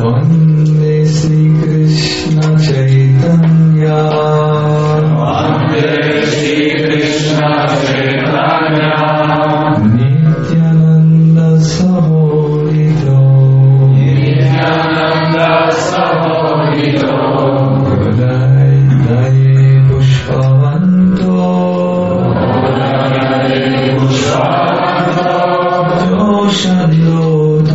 Vande Sri Krishna Chaitanya Vande Sri Krishna Chaitanya Nityananda Sahodito Nityananda Sahodito Godai Daye Pushpavanto Godai Pushpavanto Joshadilo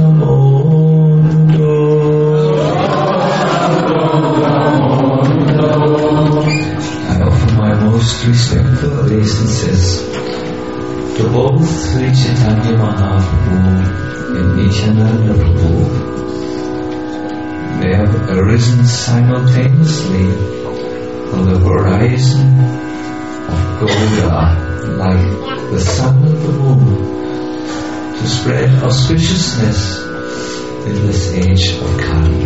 respectful obeisances to both Sri Chaitanya Mahaprabhu and Nityananda Prabhu. They have arisen simultaneously on the horizon of Gauda like the sun and the moon to spread auspiciousness in this age of Kali.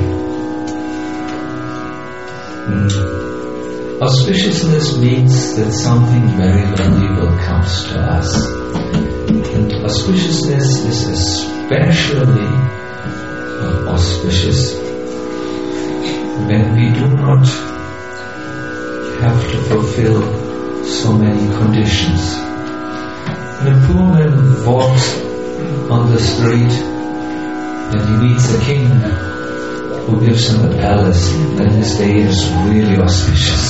Auspiciousness means that something very valuable comes to us. And auspiciousness is especially auspicious when we do not have to fulfill so many conditions. When a poor man walks on the street and he meets a king who gives him a palace, then his day is really auspicious.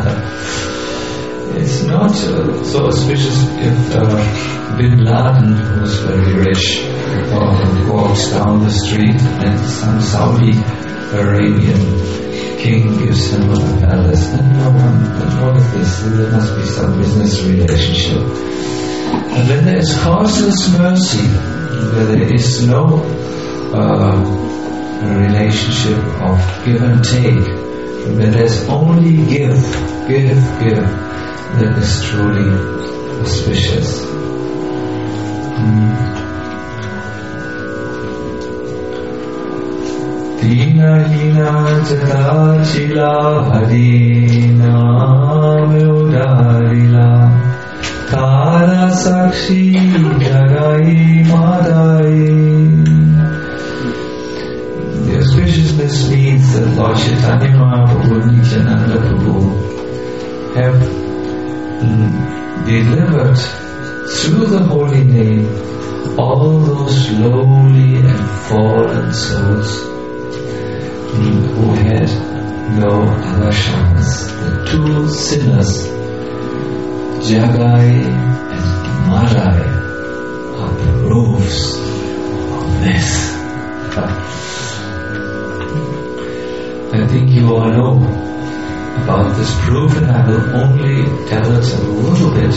It's not so auspicious if Bin Laden, who is very rich, walks down the street and some Saudi Arabian king gives him a palace. And what is this? There must be some business relationship. And when there is causeless mercy, where there is no a relationship of give and take, where there's only give, that is truly auspicious. Dina hina jata chila hadina meudarila tara sakshi jagai madai. The auspiciousness means that Lord Chaitanya Mahaprabhu and Nityananda Prabhu have delivered through the holy name all those lowly and fallen souls who had no other chance. The two sinners, Jagai and Madai, are proofs of this. I think you all know about this proof, and I will only tell it a little bit.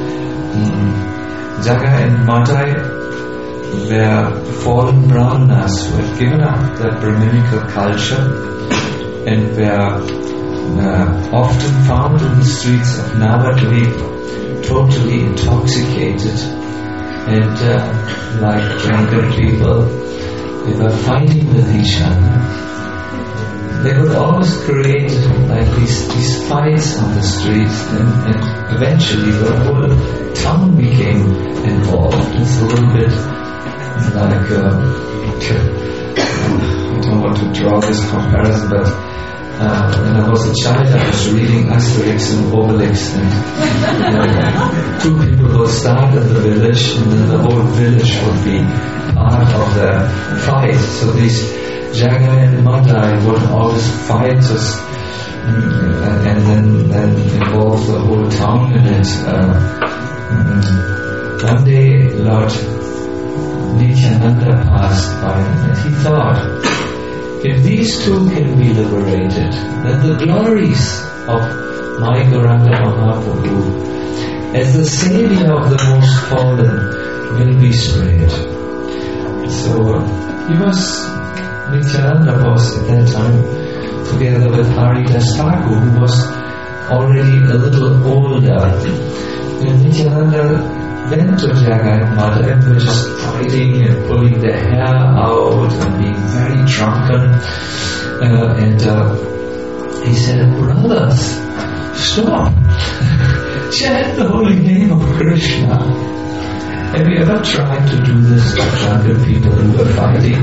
Jagai and Madai were fallen brahmanas who had given up their Brahminical culture and were often found in the streets of Navadvip, totally intoxicated, and like drunken people, they were fighting with each other. They would always create like these fights on the streets, and eventually the whole town became involved. It's a little bit like I don't want to draw this comparison, but when I was a child, I was reading Asterix and Obelix, and two people would start in the village, and then the whole village would be part of the fight. So these Jagai and Madai would always fight us, and then involve the whole town in it. One day, Lord Nityananda passed by, and he thought, if these two can be liberated, then the glories of my Gauranga Mahaprabhu as the savior of the most fallen will be spread. So he was, Nityananda was at that time together with Haridas Thakur, who was already a little older. And Nityananda went to Jagai and Madai, and were just fighting and pulling their hair out and being very drunken. And he said, brothers, stop! Chant the holy name of Krishna. Have you ever tried to do this to drunken people who were fighting?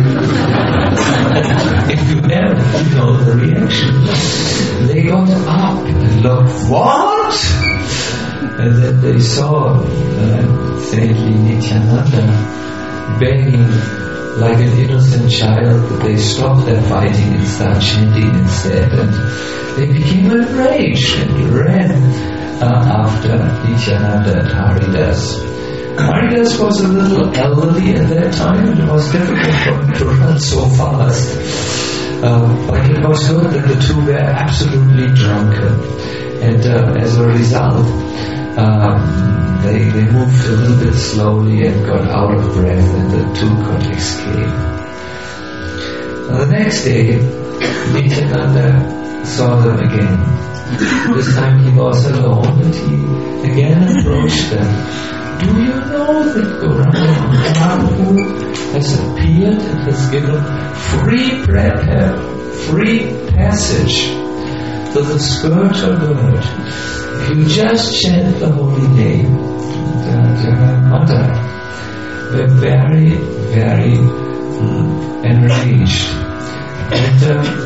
If you have, you know the reaction. They got up and looked, what? And then they saw saintly Nityananda begging like an innocent child that they stop their fighting and start chanting instead. And they became enraged and ran after Nityananda and Haridas. Haridas was a little elderly at that time, and it was difficult for him to run so fast. But it was heard that the two were absolutely drunken, and as a result, they moved a little bit slowly and got out of breath, and the two could escape. The next day, Nityananda saw them again. This time he was alone, and he again approached them. Do you know that Gauranga Mahaprabhu has appeared and has given free passage to the spiritual world? If you just chant the holy name, Jagannath were very, very enraged. And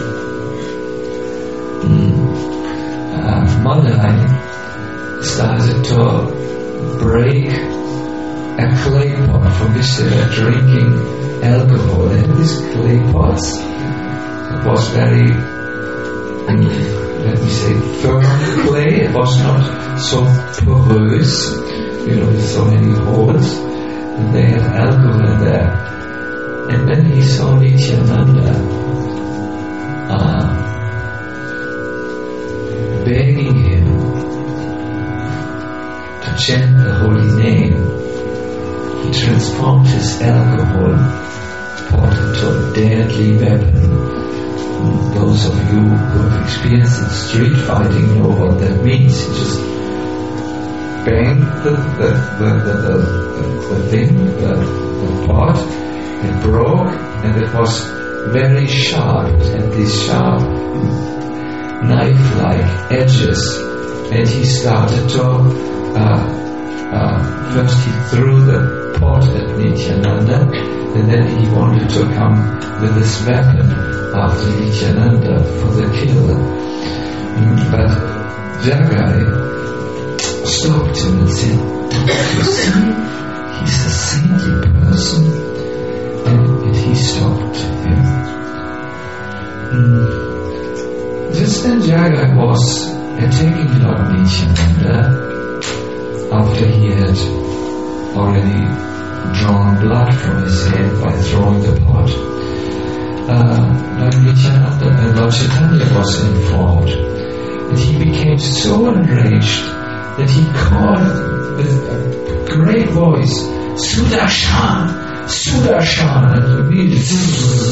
Madai started to break a clay pot from which they were drinking alcohol. And these clay pots, it was very, let me say, firm clay. It was not so porous, with so many holes. And they had alcohol in there. And then he saw Nityananda begging him to chant the holy name. He transformed his alcohol pot into a deadly weapon. Those of you who have experienced street fighting know what that means. You just bang the pot, it broke, and it was very sharp. It had these sharp knife-like edges, and he started to first he threw the pot at Nityananda, and then he wanted to come with this weapon after Nityananda for the kill. But Jagai stopped him and said, "Don't you see? He's a saintly person." And he stopped him. Just then Jagai was attacking Lord Nityananda after he had already drawn blood from his head by throwing the pot. Lord Nityananda and Lord Chaitanya was informed, and he became so enraged that he called with a great voice, "Sudarshan! Sudarshan!" And immediately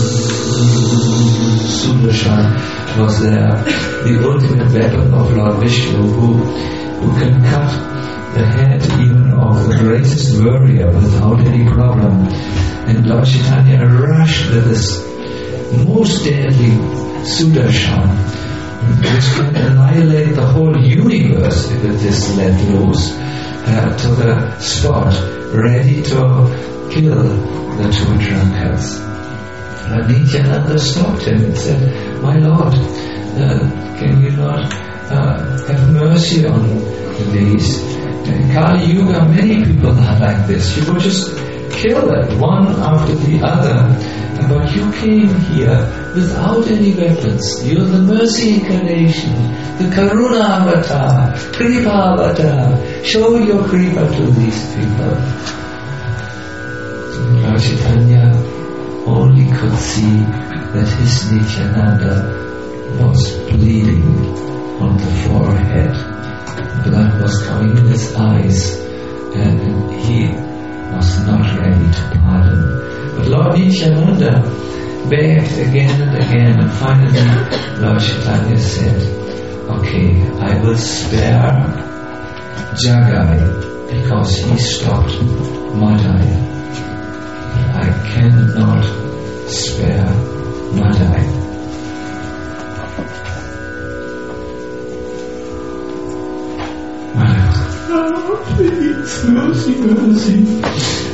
Sudarshan was there, the ultimate weapon of Lord Vishnu, who can cut the head even of the greatest warrior without any problem. And Lord Chaitanya rushed with this most deadly Sudarshan, which can annihilate the whole universe if it is let loose, to the spot, ready to kill the two drunkards. And Nityananda stopped him and said, "My Lord, can you not have mercy on these? In Kali Yuga, many people are like this. You would just kill them one after the other. But you came here without any weapons. You're the mercy incarnation, the Karuna avatar, Kripa avatar. Show your Kripa to these people." Lord Chaitanya only could see that his Nityananda was bleeding on the forehead. Blood was coming in his eyes, and he was not ready to pardon. But Lord Nityananda begged again and again, and finally Lord Chaitanya said, "Okay, I will spare Jagai because he stopped Madai. I cannot spare Madai." Madai, "Oh, please, mercy, mercy."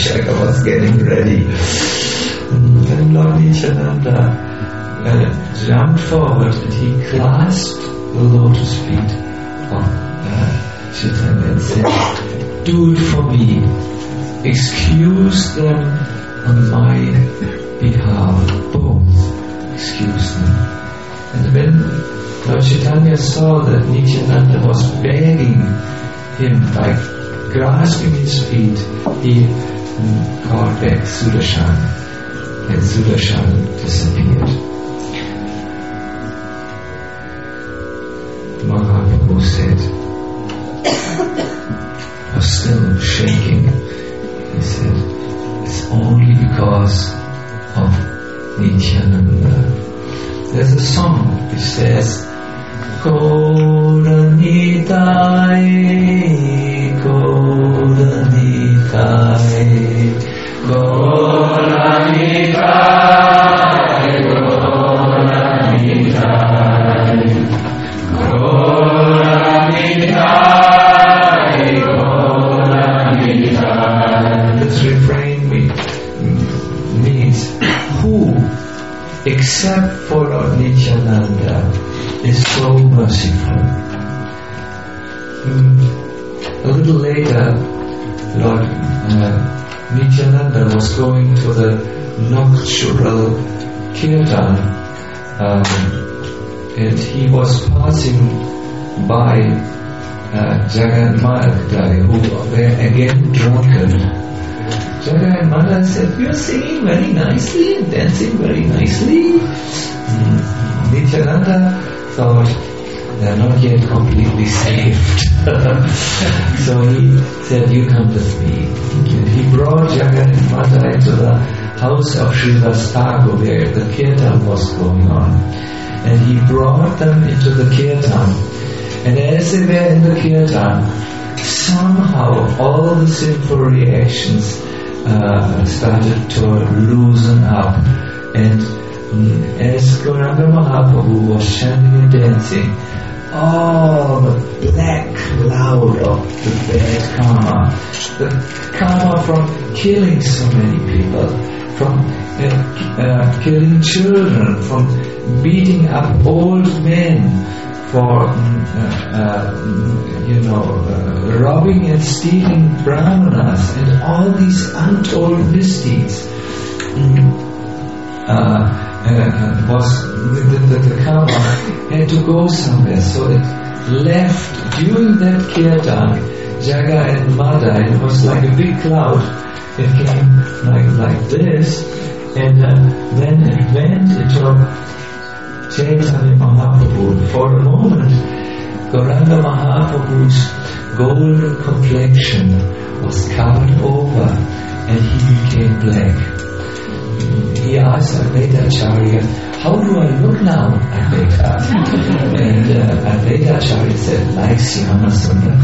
Jaga was getting ready. Then Lord Nityananda jumped forward and he clasped the lotus feet of Chaitanya and said, "Do it for me. Excuse them on my behalf. Both. Excuse them." And when Lord Chaitanya saw that Nityananda was begging him by grasping his feet, he called back Sudarshan, and Sudarshan disappeared. Mahaprabhu said, was still shaking, he said, "It's only because of Nityananda." There's a song which says, "Gauranitai, Gauranitai, Gauranitai, Gauranitai, Gauranitai, Gauranitai." This refrain means who, except for Lord Nityananda, is so merciful. A little later, Lord Nityananda was going to the nocturnal kirtan, and he was passing by Jaga and Madai, who were again drunken. Jaga and Madai said, "You're singing very nicely and dancing very nicely." Nityananda thought they're not yet completely saved. So he said, "You come with me." And he brought Jagat and Madai to the house of Srivas Thakur where the kirtan was going on. And he brought them into the kirtan. And as they were in the kirtan, somehow all the sinful reactions started to loosen up. And as Gauranga Mahaprabhu was chanting and dancing, all the black cloud of the bad karma, the karma from killing so many people, from killing children, from beating up old men, for robbing and stealing brahmanas, and all these untold misdeeds. Was the karma had to go somewhere, so it left during that kirtan. Jaga and Madai, it was like a big cloud. It came like this, and then it went into Chaitanya Mahaprabhu. For a moment, Gauranga Mahaprabhu's golden complexion was covered over, and he became black. He asked Advaitacharya, "How do I look now, Advaita?" And Advaitacharya said, "Like Syamasundar."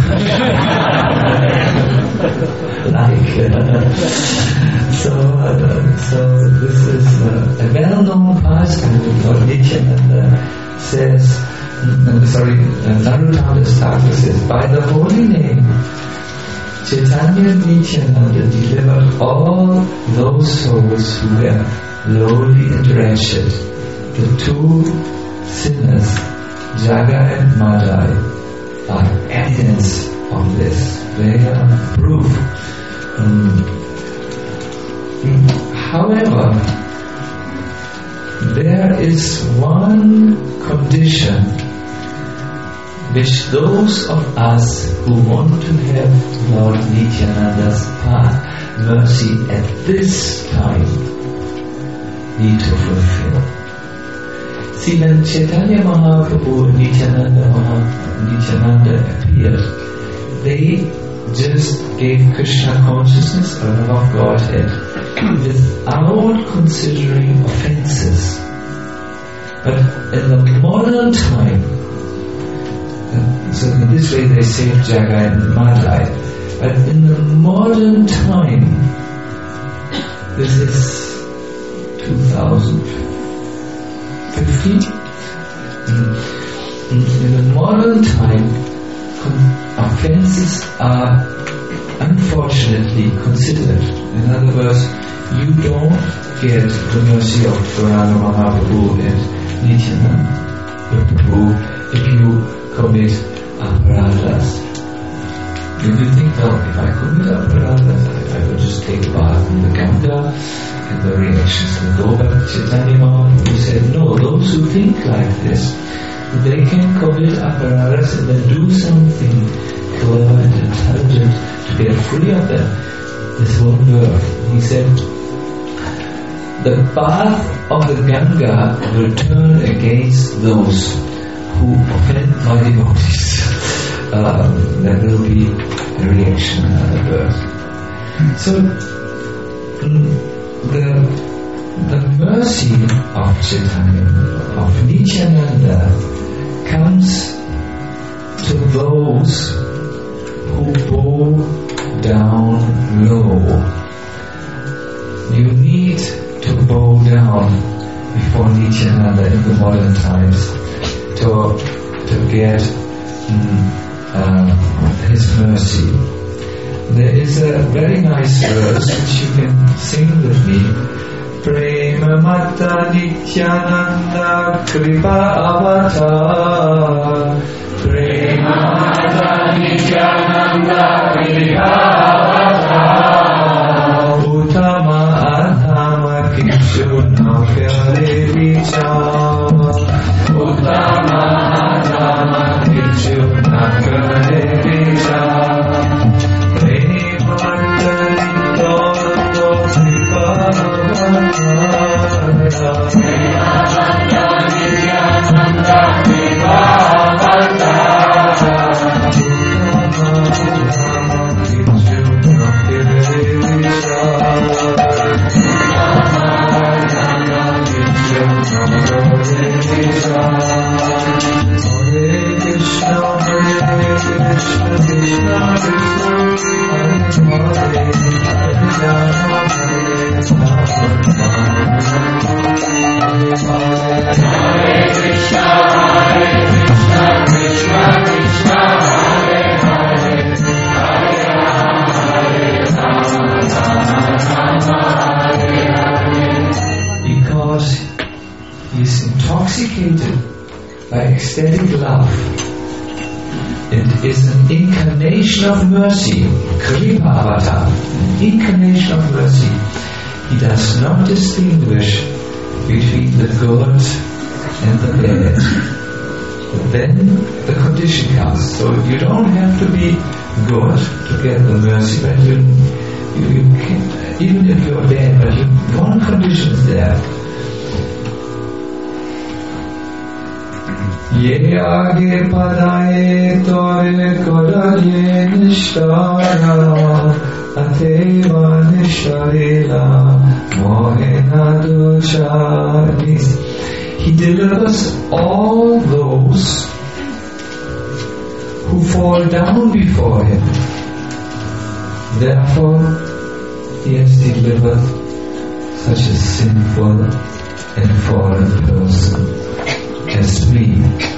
So this is a well-known pastime. Lord Nityananda says, Narottam Thakur says, by the holy name, Chaitanya Nityananda delivered all those souls who were lowly and wretched. The two sinners, Jaga and Madai, are evidence of this. They are proof. However, there is one condition which those of us who want to have Lord Nityananda's mercy at this time need to fulfill. See, when Chaitanya Mahaprabhu and Nityananda appeared, they just gave Krishna consciousness or love of Godhead without considering offenses. But in the modern time, so in this way they saved Jaga and Madai. But in the modern time, this is 2015. In the modern time, offenses are unfortunately considered In other words, you don't get the mercy of Gauranga Mahaprabhu and Nityananda Prabhu if you commit aparadhas. If you think, well, if I commit aparadhas, I will just take a bath in the Ganga and the reactions will go back to Chaitanya Mahaprabhu said, no, those who think like this, they can commit aparadhas and then do something clever and intelligent to get free of this whole world. He said, the path of the Ganga will turn against those who offend my devotees. There will be a reaction in other birth. So the mercy of Chaitanya, of Nityananda, comes to those who bow down low. You need to bow down before Nityananda in the modern times to get his mercy. There is a very nice verse which you can sing with me. Prema Mata Nityananda Kripa Avatar. Prema Mata Nityananda Kripa Avatar. Uttama Adhama Kishuna Pyare Vichar. Uttama Adhama Kishuna Pyare Vichar. Prema Mata Nityananda Kripa Avatar. Prema Mata Nityananda Kripa Avatar. Because he's intoxicated by ecstatic love. It is an incarnation of mercy, Kripa Avatar, an incarnation of mercy. He does not distinguish between the good and the bad. Then the condition comes. So you don't have to be good to get the mercy, but you can, even if you're bad, but one condition is there. Ye age padaye tore kodaye nishtara ateva nishtarela mohena duchari. He delivers all those who fall down before him. Therefore, he has delivered such a sinful and fallen person as me.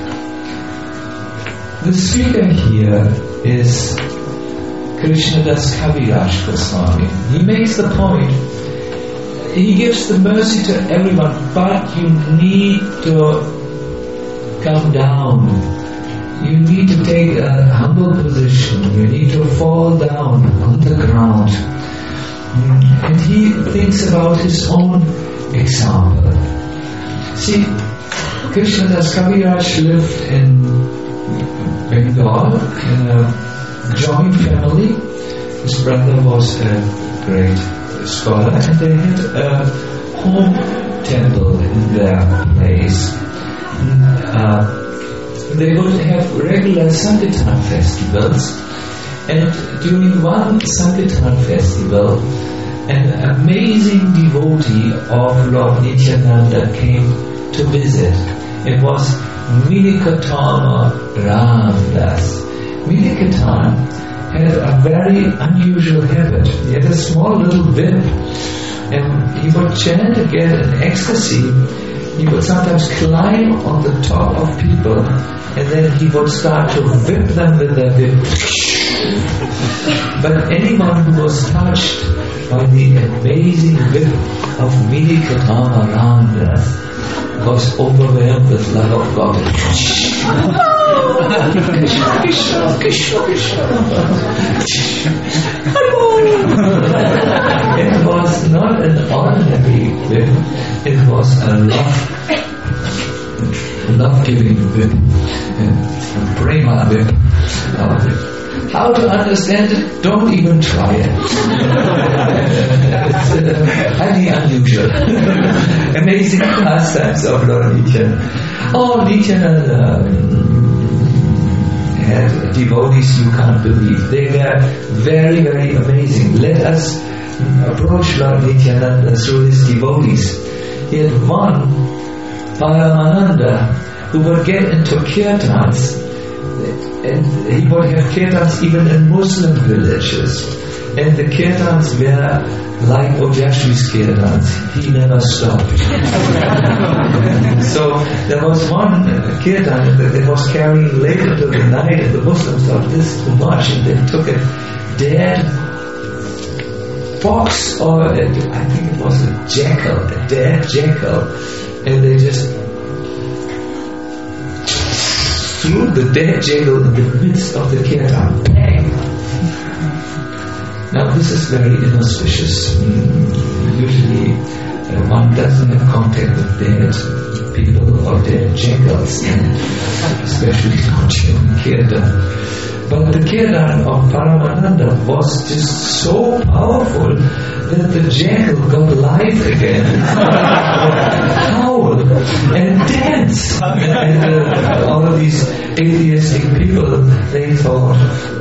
The speaker here is Krishnadas Kaviraj Goswami. He makes the point, he gives the mercy to everyone, but you need to come down. You need to take a humble position. You need to fall down on the ground. And he thinks about his own example. See, Krishnadas Kaviraj lived in Bengal in a joint family. His brother was a great scholar and they had a home temple in their place. They would have regular Sankirtan festivals, and during one Sankirtan festival an amazing devotee of Lord Nityananda came to visit. It was Minikatama Ramdas. Minikatama had a very unusual habit. He had a small little whip, and he would chant again in ecstasy. He would sometimes climb on the top of people, and then he would start to whip them with the whip. But anyone who was touched by the amazing whip of Mini Kadama Ramdas, was overwhelmed with love of God. It was not an ordinary whip, it was a love-giving whip, a prema whip. How to understand it? Don't even try it. It's highly unusual. Amazing pastimes of Lord Nityananda. Oh, Nityananda had devotees you can't believe. They were very, very amazing. Let us approach Lord Nityananda through his devotees. He had one, Paramananda, who would get into kirtans, and he would have kirtans even in Muslim villages. And the kirtans were like Ojashi's kirtans. He never stopped. So there was one kirtan that was carrying late into the night, and the Muslims thought this is too much, and they took a dead fox, or I think it was a dead jackal, and they just threw the dead jackal in the midst of the kirtan. Bang! Now this is very inauspicious. Usually one doesn't have contact with dead people or dead jackals, especially not in kirtan. But the kirtan of Paramananda was just so powerful that the jackal got life again, howled and danced. And all of these atheistic people, they thought,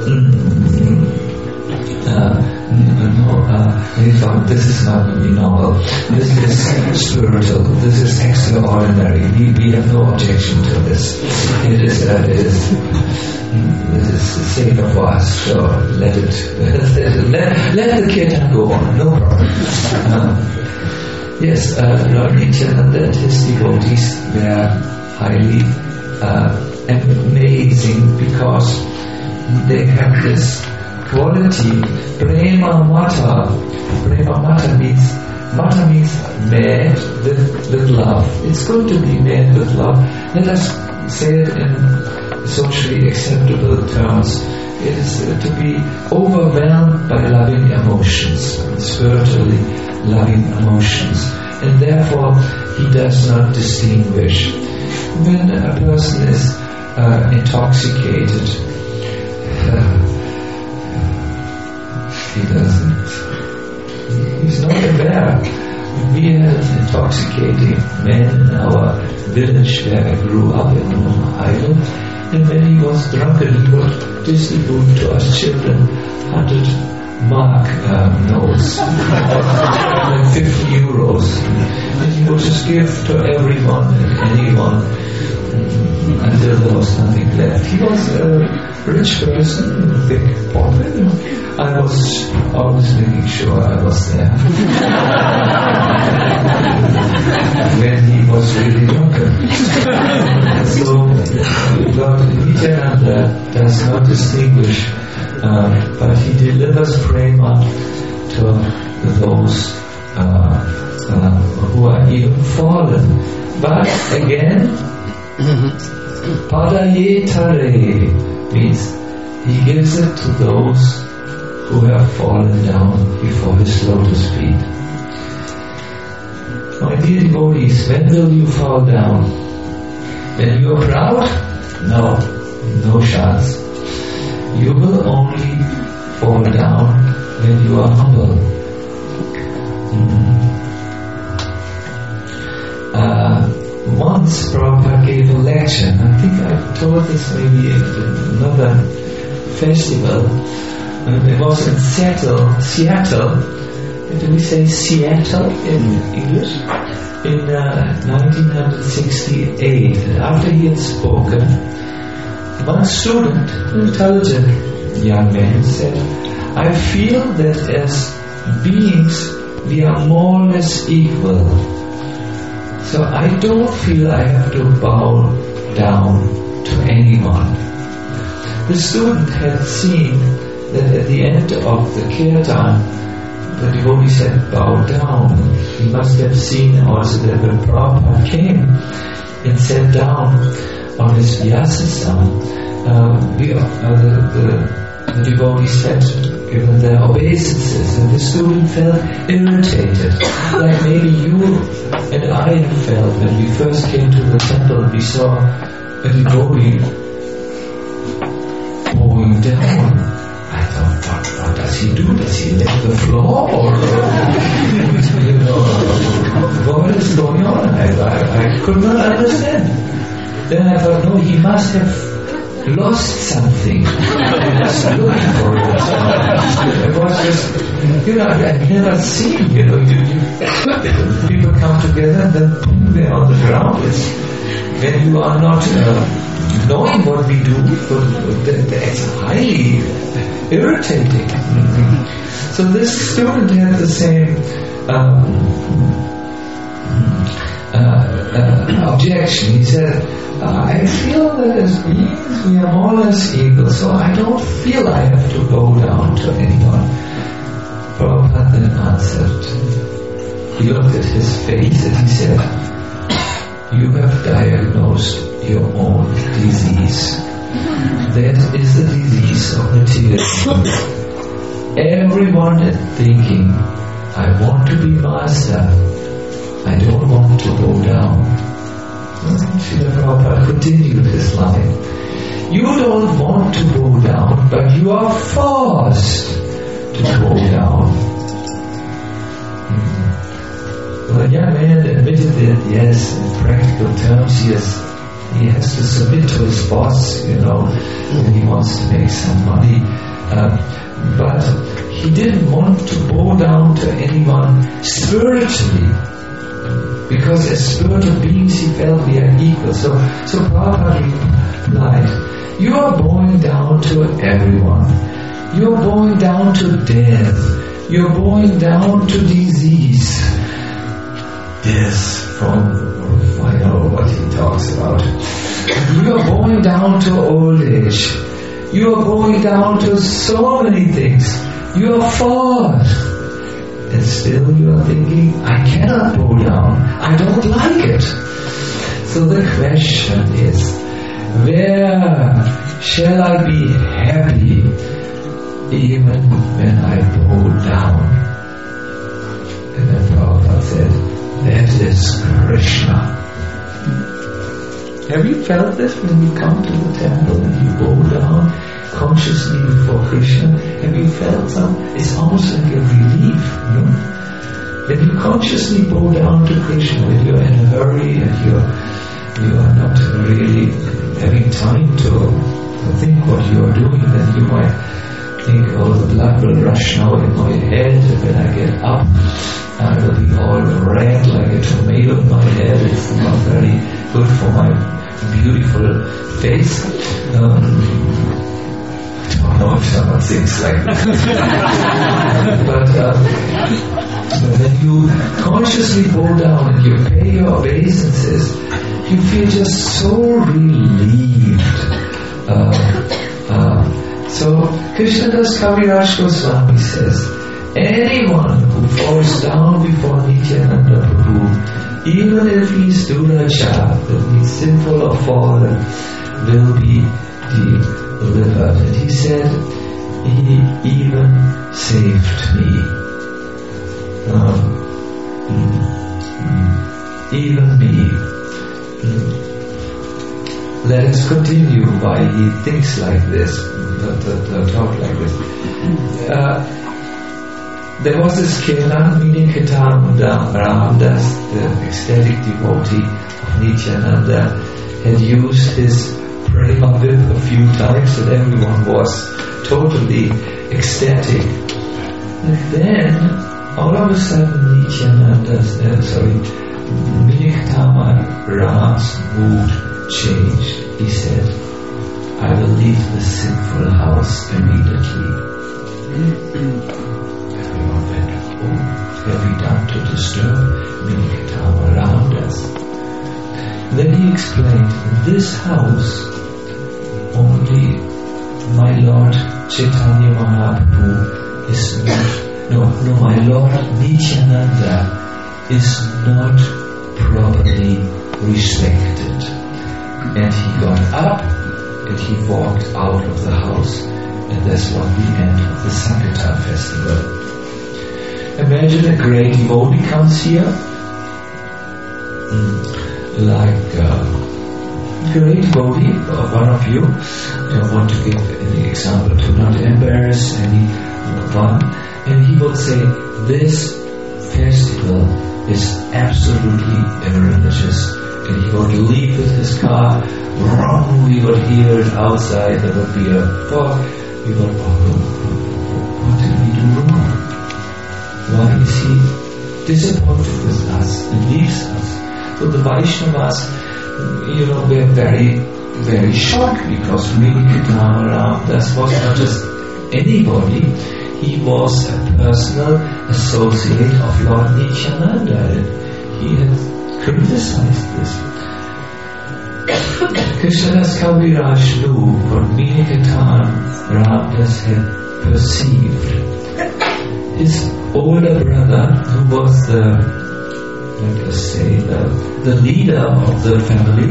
they thought this is not really normal, this is spiritual, this is extraordinary, we have no objection to this. It is safer for us, so let the kirtan go on, no problem. Yes, Lord Nityananda and his devotees were highly amazing because they have this quality, prema mata. Prema mata means mad with love. It's going to be mad with love. Let us say it in socially acceptable terms. It is to be overwhelmed by loving emotions, spiritually loving emotions, and therefore he does not distinguish. When a person is intoxicated, he's not aware. We had an intoxicating man in our village where I grew up in an island, and when he was drunken he would distribute to us children 100 mark notes, like 50 euros, and he would just give to everyone and anyone until there was nothing left. He was a rich person, a big pocket. I was always making sure I was there when he was really drunken. So Lord Nityananda does not distinguish, but he delivers prema to those who are even fallen. But again, Padayetare means he gives it to those who have fallen down before his lotus feet. My dear devotees, when will you fall down? When you are proud? No chance. You will only fall down when you are humble. Once Prabhupada gave a lecture, and I think I've told this maybe at another festival. It was in Seattle. Do we say Seattle in English? In 1968. After he had spoken, one student, an intelligent young man, said, I feel that as beings we are more or less equal. So I don't feel I have to bow down to anyone. The student had seen that at the end of the kirtan, the devotee said, bow down. He must have seen also that when Prabhupada came and sat down on his vyasasana, the devotees had given their obeisances, and the student felt irritated, like maybe you and I have felt when we first came to the temple. We saw a devotee bowing down. I thought, what does he do? Does he lick the floor? Or what is going on? I could not understand. Then I thought, no, he must have lost something. I was looking for it. It was just, I've never seen, people come together and then boom, they're on the ground. When you are not knowing what we do, it's highly irritating. So this student had the same objection. He said, I feel that as beings we are more or less equal, so I don't feel I have to bow down to anyone. Prabhupada then answered. He looked at his face and he said, you have diagnosed your own disease. That is the disease of materialism. Everyone is thinking, I want to be master, I don't want to bow down. Srila Prabhupada continued his line. You don't want to bow down, but you are forced to bow down. Well, the young man admitted that, yes, in practical terms, he has to submit to his boss, when he wants to make some money. But he didn't want to bow down to anyone spiritually. Because as spiritual beings he felt we are equal. So Prabhupada replied, you are bowing down to everyone. You are bowing down to death. You are bowing down to disease. Yes, I know what he talks about. You are bowing down to old age. You are bowing down to so many things. You are fallen. And still you are thinking, I cannot bow down. I don't like it. So the question is, where shall I be happy even when I bow down? And then Prabhupada said, that is Krishna. Have you felt this when you come to the temple and you bow down consciously before Krishna? Have you felt it's almost like a relief, When you consciously bow down to Krishna, when you're in a hurry and you are not really having time to think what you are doing, then you might think, oh, the blood will rush now in my head, and when I get up, I will be all red like a tomato in my head. It's not very good for my beautiful face. I don't know if someone thinks like that. But when you consciously bow down and you pay your obeisances, you feel just so relieved. So Krishnadas Kaviraj Goswami says, anyone who falls down before Nityananda Prabhu, even if he is Duracha, that means sinful or fallen, will be delivered. And he said, he even saved me. Even me. Let us continue why he thinks like this, talk like this. There was this Kelan Minikatamada Ramdas, the ecstatic devotee of Nityananda, had used his prema whip a few times and everyone was totally ecstatic. And then, all of a sudden, Minikatamada's mood changed. He said, I will leave the sinful house immediately. Everyone went, oh, what have we done to disturb Minikatamada around us? Then he explained, in this house, only my Lord Chaitanya Mahaprabhu is not no, my Lord Nityananda is not properly respected. And he got up and he walked out of the house, and that's what the end of the Sankirtan festival. Imagine a great devotee comes here, like great devotee, one of you, I don't want to give any example to not embarrass anyone, and he would say, this festival is absolutely irreligious. And he would leave with his car, we would hear it outside, there would be a fog, we would, what did we do wrong? Why is he disappointed with us and leaves us? So the Vaishnavas, were very, very shocked, because Minikitama Ramdas was not just anybody, he was a personal associate of Lord Nityananda, and he had criticized this. Krishnadas Kaviraj knew what Minikitama Ramdas had perceived. His older brother, who was the leader of the family,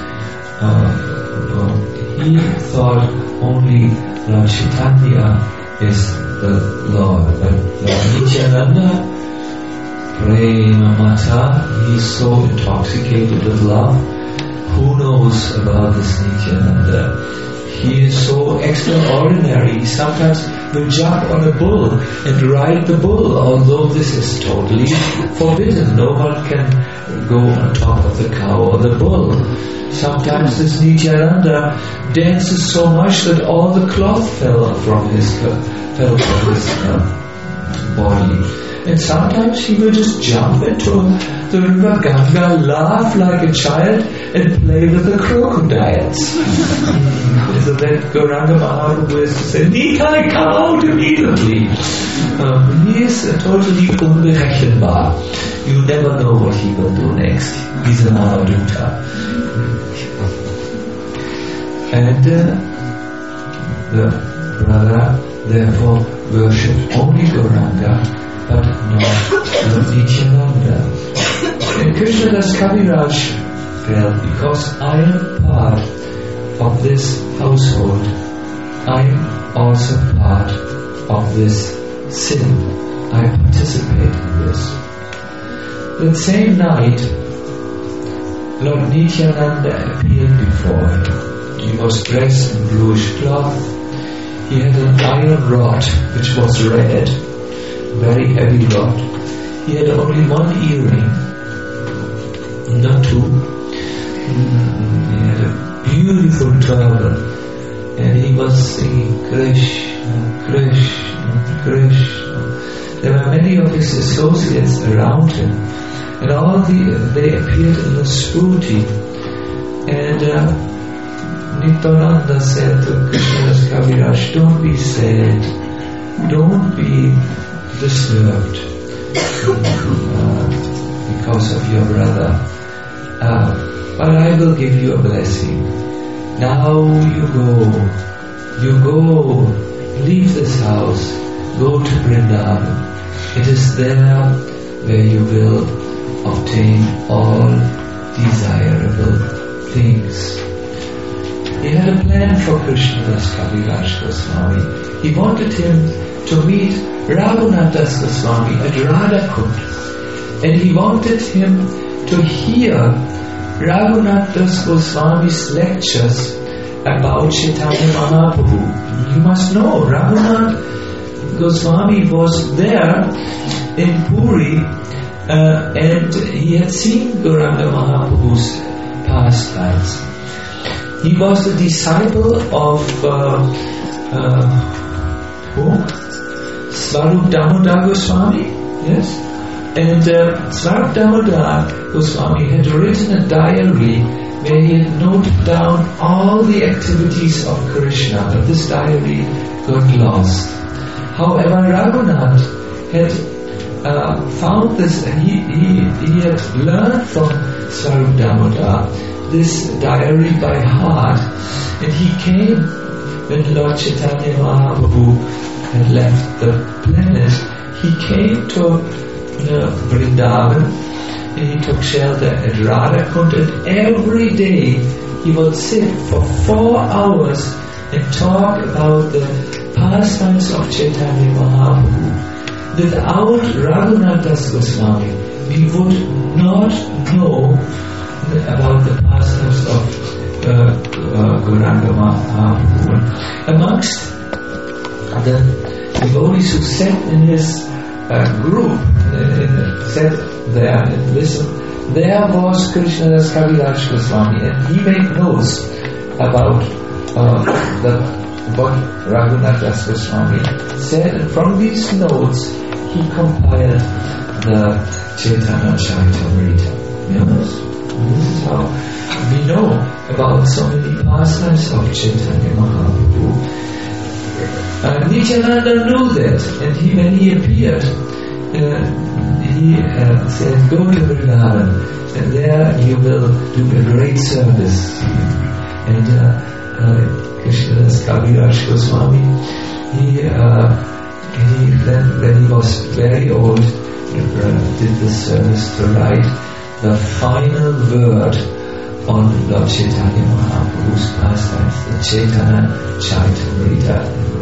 he thought only Lord Chaitanya is the Lord, but Lord Nityananda, Prema Mata, he is so intoxicated with love. Who knows about this Nityananda? He is so extraordinary. He sometimes will jump on a bull and ride the bull, although this is totally forbidden. No one can go on top of the cow or the bull. Sometimes this Nityananda dances so much that all the cloth fell from his body. And sometimes he will just jump into the river Ganga, laugh like a child, and play with the crocodiles. So then Gauranga Mahaprabhu is to say, Nitai, come out immediately. He is totally unberechenbar. You never know what he will do next. He's an Avaduta. And the brother therefore worshipped only Gauranga, but not Lord Nityananda. And Krishnadas Kaviraj felt, because I am part of this household, I am also part of this sin. I participate in this. That same night, Lord Nityananda appeared before him. He was dressed in bluish cloth. He had an iron rod which was red, very heavy rod. He had only one earring, not two. He had a beautiful turban, and he was singing Krishna, Krishna, Krishna. There were many of his associates around him, and they appeared in the Sruti. And Nityananda said to Krishnadas Kaviraj, don't be sad, don't be disturbed because of your brother, but I will give you a blessing. Now you go, leave this house, go to Vrindavan. It is there where you will obtain all desirable things. He had a plan for Krishnadas Kaviraj Goswami. He wanted him to meet Raghunath Das Goswami at Radhakund, and he wanted him to hear Raghunath Das Goswami's lectures about Chaitanya Mahaprabhu. You must know, Raghunath Goswami was there in Puri, and he had seen Gauranga Mahaprabhu's pastimes. He was the disciple of Swarup Damodar Goswami, yes? And Swarup Damodar Goswami had written a diary where he had noted down all the activities of Krishna, but this diary got lost. However, Raghunath had found this, and he had learned from Swarup Damodar this diary by heart, and he came when Lord Chaitanya Mahaprabhu had left the planet. He came to Vrindavan, and he took shelter at Radhakund, and every day he would sit for 4 hours and talk about the pastimes of Chaitanya Mahaprabhu. Without Raghunath Das Goswami, we would not know about the pastimes of Gauranga Mahaprabhu. Amongst the devotees who sat in his group, sat there and listened, there was Krishnadas Kaviraj Goswami, and he made notes about what Raghunath Das Goswami said, and from these notes he compiled the Chaitanya Charitamrita. This is how we know about so many pastimes of Chaitanya Mahaprabhu. Nityananda knew that, and when he appeared, he said, "Go to Vrindavan, and there you will do a great service." And Krishnadas Kaviraj Goswami, when he was very old, did the service to write the final word on Lord Chaitanya Mahaprabhu's pastimes, the Chaitanya Charitamrita.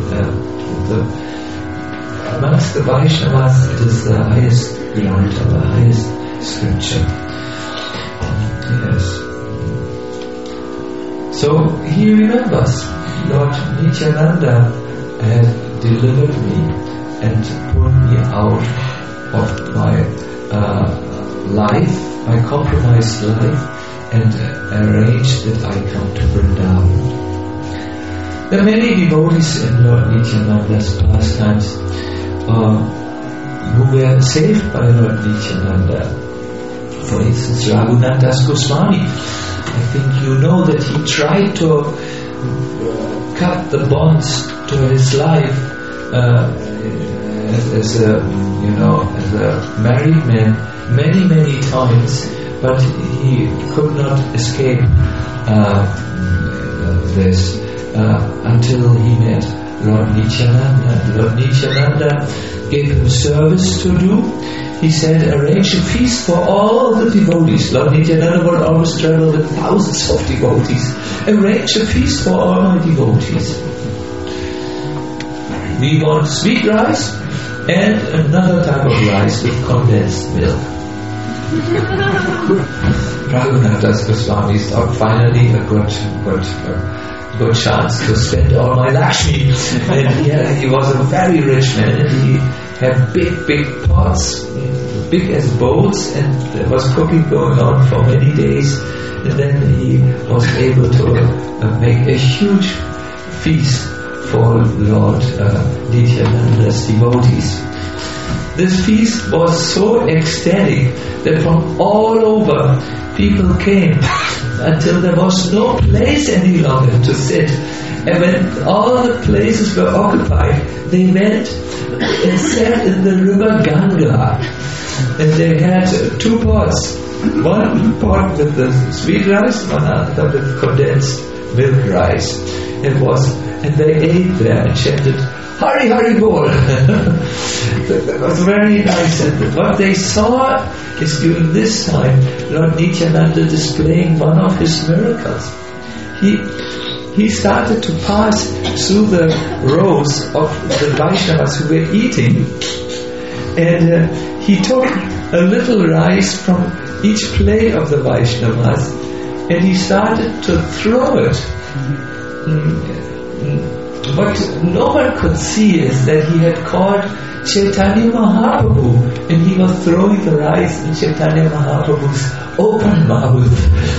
Amongst the Vaishnavas, it is the highest Grantha, the highest scripture. Yes. So he remembers, Lord Nityananda had delivered me and pulled me out of my life, my compromised life, and arranged that I come to Vrindavan. There are many devotees in Lord Nityananda's pastimes who were saved by Lord Nityananda. For instance, Raghunath Das Goswami. I think you know that he tried to cut the bonds to his life as a married man many times, but he could not escape this until he met Lord Nityananda. Lord Nityananda gave him service to do. He said, "Arrange a feast for all the devotees." Lord Nityananda would always travel with thousands of devotees. "Arrange a feast for all my devotees. We want sweet rice and another type of rice with condensed milk." Raghunath Das Goswami thought, finally a good chance to spend all my Lakshmi. And he was a very rich man, and he had big pots, big as boats, and there was cooking going on for many days. And then he was able to make a huge feast for Lord Nityananda's devotees. This feast was so ecstatic that from all over people came until there was no place any longer to sit. And when all the places were occupied, they went and sat in the river Ganga. And they had 2 pots. One pot with the sweet rice, one other with condensed milk rice. And they ate there and chanted, "Hari Hari Bol." That was very nice. And what they saw is during this time, Lord Nityananda displaying one of his miracles. He started to pass through the rows of the Vaishnavas who were eating, and he took a little rice from each plate of the Vaishnavas, and he started to throw it. What no one could see is that he had called Chaitanya Mahaprabhu, and he was throwing the rice in Chaitanya Mahaprabhu's open mouth.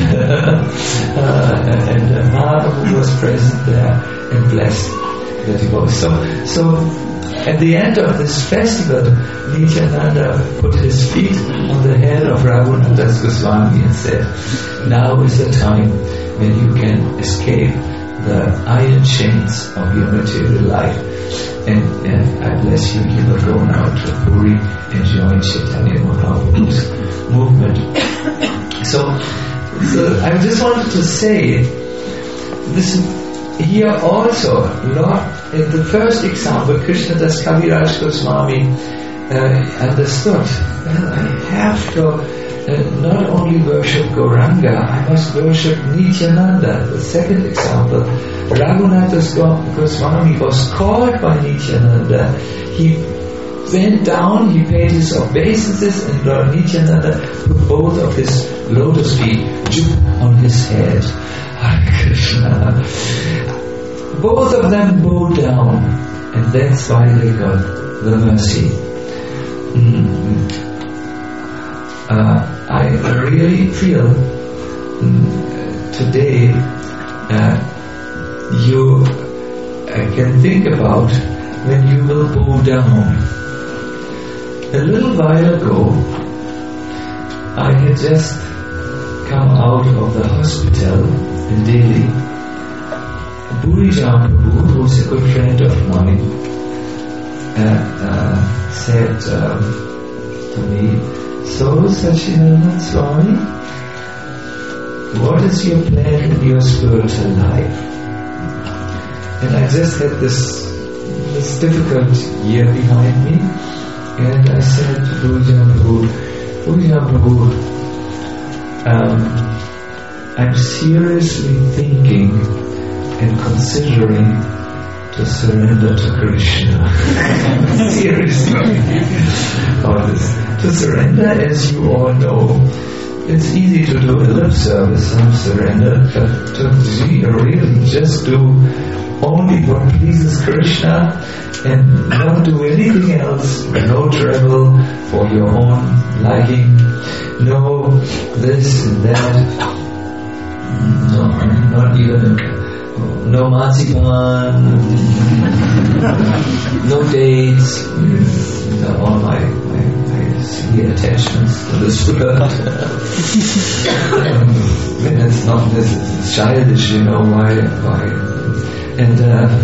And Mahaprabhu was present there and blessed the devotees. So at the end of this festival, Nityananda put his feet on the head of Raghunath Das Goswami and said, "Now is the time when you can escape the iron chains of your material life, and I bless you. You will go now to Puri and join Chaitanya Mahaprabhu's movement." So I just wanted to say this here also. In the first example, Krishnadas Kaviraj Goswami understood, well, I have to not only worship Gauranga, I must worship Nityananda. The second example, Raghunath Goswami was called by Nityananda. He went down, he paid his obeisances, and Lord Nityananda put both of his lotus feet on his head. Hare Krishna. Both of them bowed down, and that's why they got the mercy. I really feel today you can think about when you will bow down. A little while ago, I had just come out of the hospital in Delhi. Bhurijam Prabhu, who is a good friend of mine, said to me, "So, Sachinanda Swami, what is your plan in your spiritual life?" And I just had this difficult year behind me, and I said to Bhurijam Prabhu, I'm seriously thinking and considering to surrender to Krishna. Seriously. To surrender, as you all know, it's easy to do a lip service, some surrender, but to really just do only what pleases Krishna and not do anything else, no travel for your own liking, no this and that, no, not even, no marzipan, no dates, all my silly attachments to this world. When it's not this, it's childish, why? And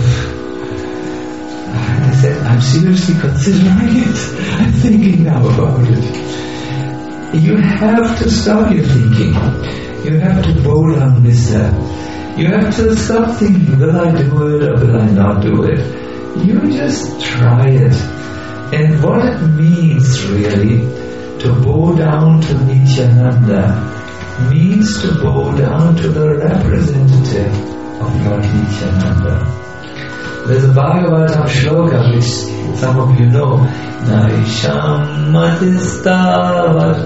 I said, I'm seriously considering it. I'm thinking now about it. You have to stop your thinking. You have to bow down, mister. You have to stop thinking, will I do it or will I not do it? You just try it. And what it means really to bow down to Nityananda means to bow down to the representative of Lord Nityananda. There's a Bhagavatam shloka which some of you know. Naisham matistavat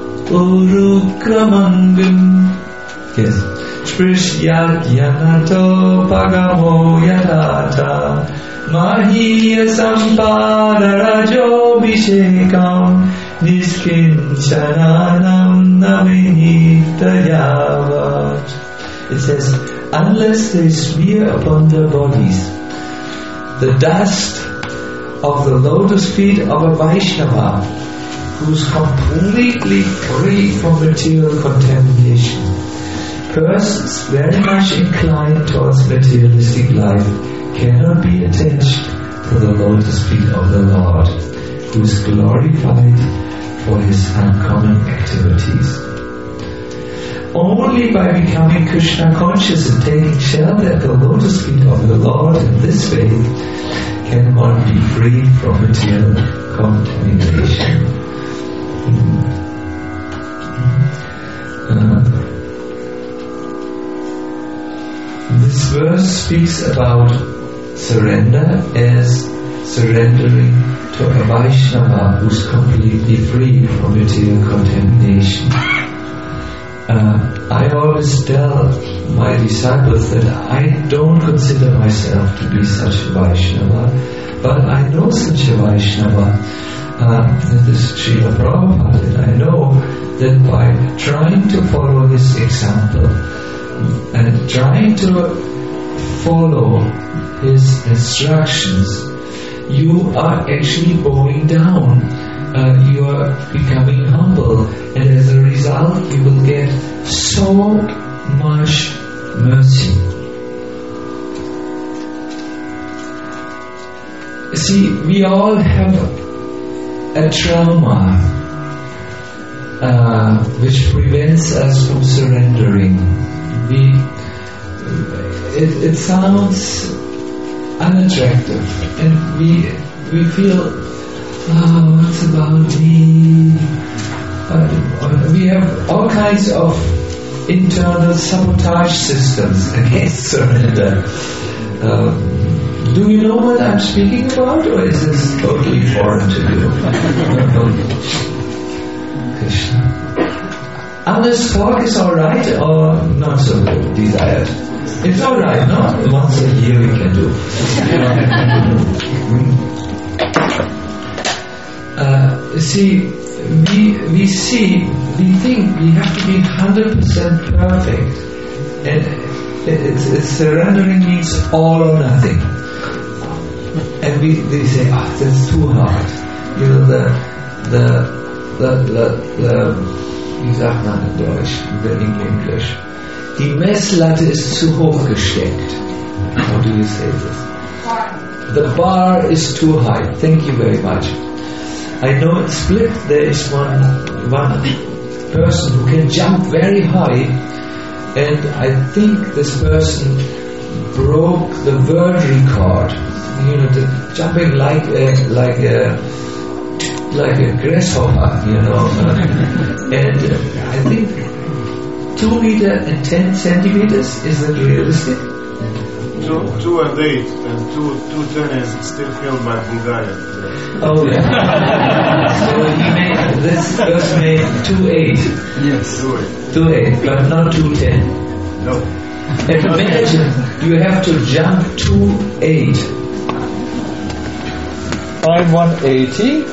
urukramangam. Yes. Sprishyat yanato pagamo yadata mahiya sampadarajo vishekam niskincharanam navinitayavat. It says, unless they smear upon their bodies the dust of the lotus feet of a Vaishnava who's completely free from material contamination. Persons very much inclined towards materialistic life cannot be attached to the lotus feet of the Lord, who is glorified for his uncommon activities. Only by becoming Krishna conscious and taking shelter at the lotus feet of the Lord in this way can one be free from material contamination. This verse speaks about surrender as surrendering to a Vaishnava who's completely free from material contamination. I always tell my disciples that I don't consider myself to be such a Vaishnava, but I know such a Vaishnava, that is Srila Prabhupada, and I know that by trying to follow his example and trying to follow his instructions, you are actually bowing down. You are becoming humble, and as a result you will get so much mercy. See, we all have a trauma which prevents us from surrendering. It sounds unattractive, and we feel, it's about me. We have all kinds of internal sabotage systems against surrender. Do you know what I'm speaking about, or is this totally foreign to you? Krishna. Honest talk is alright, or not so desired? It's alright, no? Once a year we can do. See, we think we have to be 100% perfect, and surrendering means all or nothing. And they say, that's too hard. You know, wie sagt man in Deutsch, in English? Die Messlatte ist zu hoch gesteckt. How do you say this? The bar is too high. Thank you very much. I know in Split there is one person who can jump very high, and I think this person broke the world record. You know, the jumping like a grasshopper, you know. And I think 2 meters and 10 centimeters, is that realistic? 2 and 8, and 210 is still held by Bulgaria. Oh yeah. So this person made 2.8. Yes. 2.8, but not 2.10. No. And imagine you have to jump 2.8. I'm 180.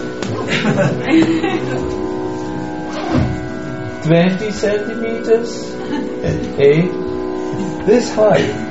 20 centimeters and 8 this high.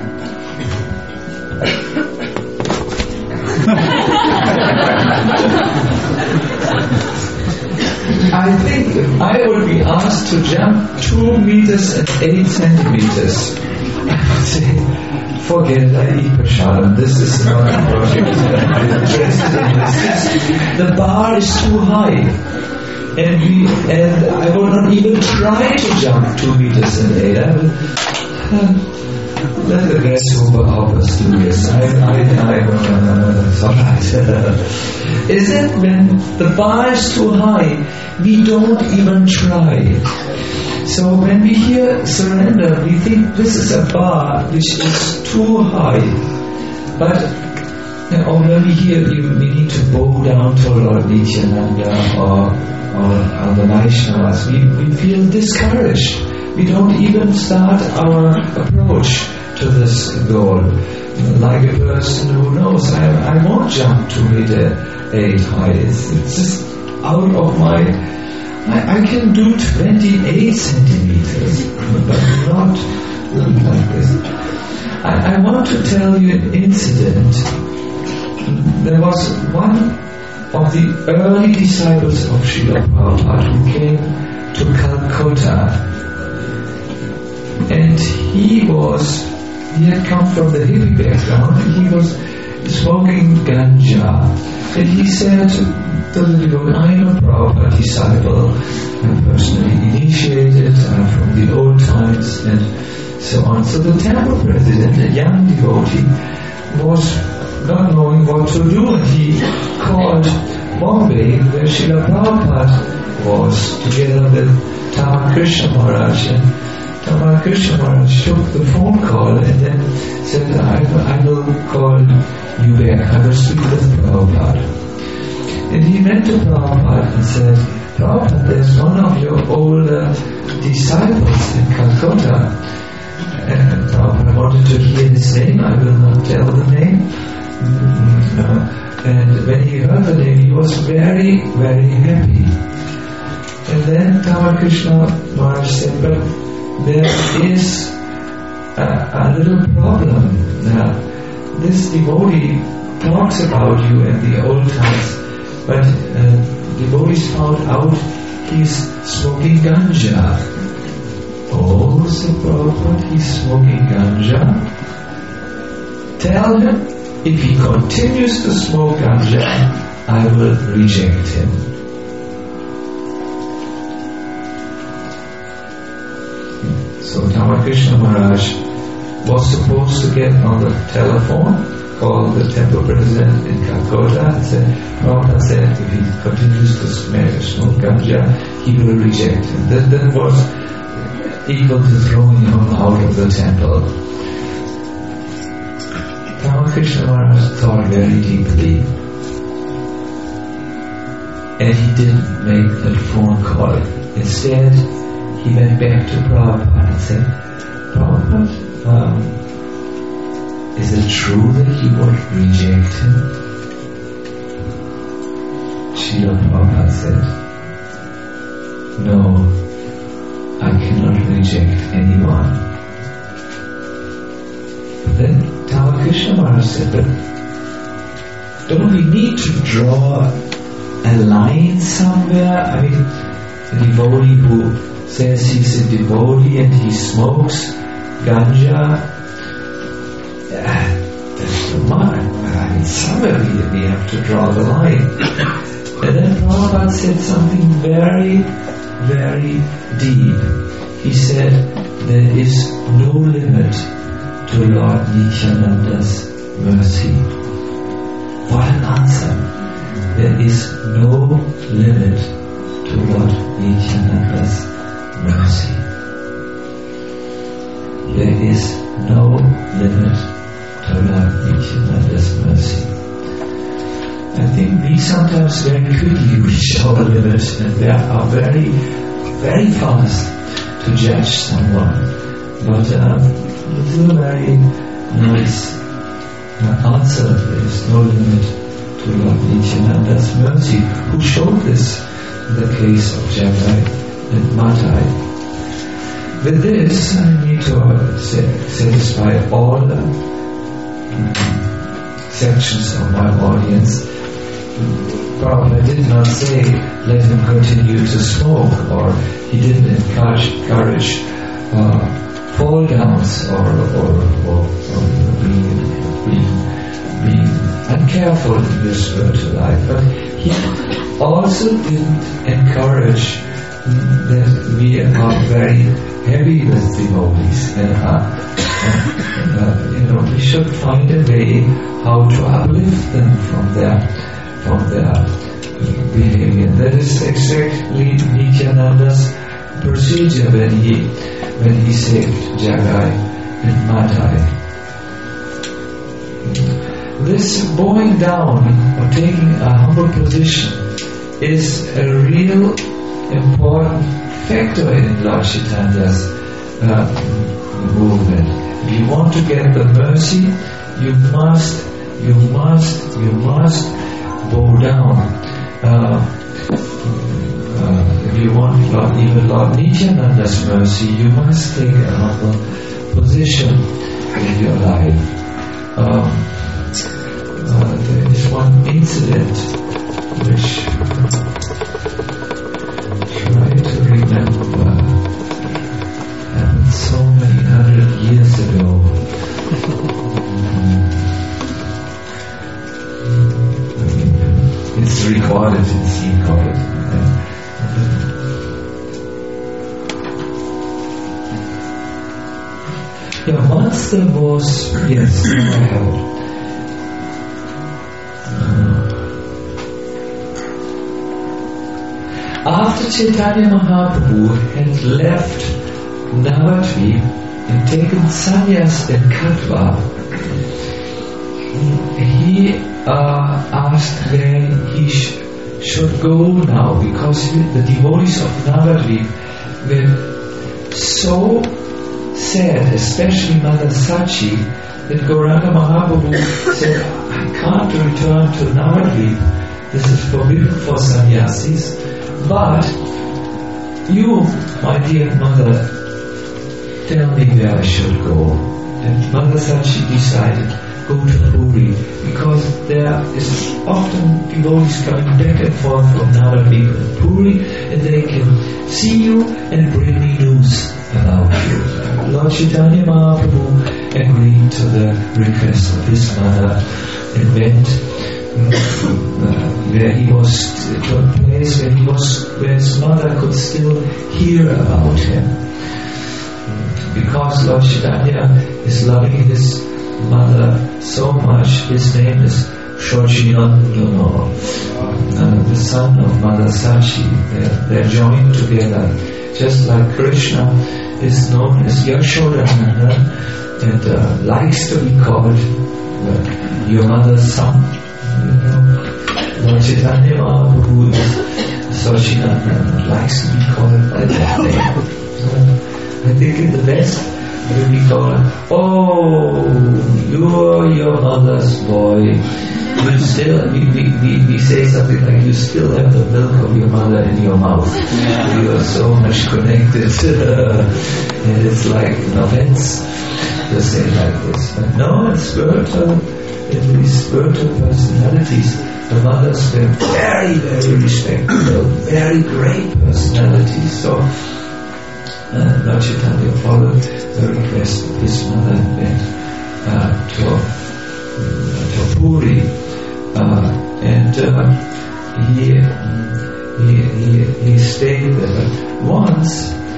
I think if I would be asked to jump 2 meters and 8 centimeters, I would say, forget it, I eat prasadam. This is not a project. I'm interested in this. The bar is too high. And I will not even try to jump 2 meters and 8. I will let the grasshopper help us do this. It's alright. Is it when the bar is too high, we don't even try. So when we hear surrender, we think this is a bar which is too high. But when we hear we need to bow down to Lord Nityananda or the Vaishnavas, we feel discouraged. We don't even start our approach to this goal. Like a person who knows, I won't jump 2 meter 8 high. It's just out of my... I can do 28 centimeters, but not like this. I want to tell you an incident. There was one of the early disciples of Srila Prabhupada who came to Calcutta. And he had come from the hippie background, and he was smoking ganja. And he said to the devotee, I am a Prabhupada disciple, I'm personally initiated, I'm from the old times, and so on. So the temple president, a young devotee, was not knowing what to do, and he called Bombay, where Srila Prabhupada was, together with Tamal Krishna Maharaj. And Tamal Krishna Maharaj took the phone call and then said, I will call you back, I will speak with Prabhupada. And he went to Prabhupada and said, Prabhupada, there's one of your older disciples in Calcutta. And Prabhupada wanted to hear his name, I will not tell the name. And when he heard the name, he was very, very happy. And then Tamal Krishna Maharaj said, but there is a little problem. Now, this devotee talks about you in the old times, but devotees found out he's smoking ganja. Oh, said Prabhupada, he's smoking ganja. Tell him, if he continues to smoke ganja, I will reject him. So Tamal Krishna Maharaj was supposed to get on the telephone called the temple president in Calcutta and said, Prabhupada said if he continues to smoke ganja, he will reject him. That was equal to throwing him out of the temple. Ramakrishna Maharaj thought very deeply, and he didn't make that phone call. Instead, he went back to Prabhupada and said, Prabhupada, is it true that you would reject him? Srila Prabhupada said, no, I cannot reject anyone. Then Ramakrishna Maharaj said, but don't we need to draw a line somewhere? I mean, a devotee who says he's a devotee and he smokes ganja, that's the mark. I mean, somewhere we have to draw the line. And then Prabhupada said something very, very deep. He said, there is no limit to Lord Nityananda's mercy. What an answer! There is no limit to Lord Nityananda's mercy. There is no limit to Lord Nityananda's mercy. I think we sometimes very quickly reach our limit and we are very, very fast to judge someone. But it's a very nice answer. There is no limit to Lord Nityananda's mercy, who showed this in the case of Jagai and Madhai. With this, I need to satisfy all sections of my audience. Prabhupada did not say, let him continue to smoke, or he didn't encourage fall downs or being uncareful in your spiritual life. But he also didn't encourage that we are very heavy with devotees, and we should find a way how to uplift them from their behavior. That is exactly Nityananda's procedure when he saved Jagai and Madhai. This bowing down or taking a humble position is a real important factor in Lord Chaitanya's movement. If you want to get the mercy, you must bow down. If you want even Lord Nityananda's mercy, you must take a humble position in your life. There is one incident which I try to remember. Happened so many 100 years ago. It's recorded, it's recorded. Once there was, yes, I have. After Chaitanya Mahaprabhu had left Navadvip and taken sannyas in Katwa, he asked where he should go now, because the devotees of Navadvip were so sad, especially Mother Sachi, that Gauranga Mahaprabhu said, I can't return to Navadvip. This is forbidden for sannyasis. But you, my dear mother, tell me where I should go. And Mother Sachi decided, go to Puri, because there is often devotees coming back and forth from Navadvip and Puri, and they can see you and bring me news about you. Lord Chaitanya Mahaprabhu agreed to the request of his mother and went where he was, to a place where his mother could still hear about him. Because Lord Chaitanya is loving his mother so much. His name is Shojinandana, the son of Mother Sachi. They're joined together, just like Krishna is known as Yashodananda and likes to be called your mother's son. Lord Chaitanya Mahaprabhu is Shojinandana, likes to be called by that name. I think in the West when we call, oh, you're your mother's boy. You still, we say something like, you still have the milk of your mother in your mouth. Yeah. You are so much connected. And it's like an offense to say like this. But no, it's spiritual. In these spiritual personalities, the mothers were very, very respectable, very great personalities. So Lord Chaitanya followed the request of his mother and went to Puri, and he stayed there. But once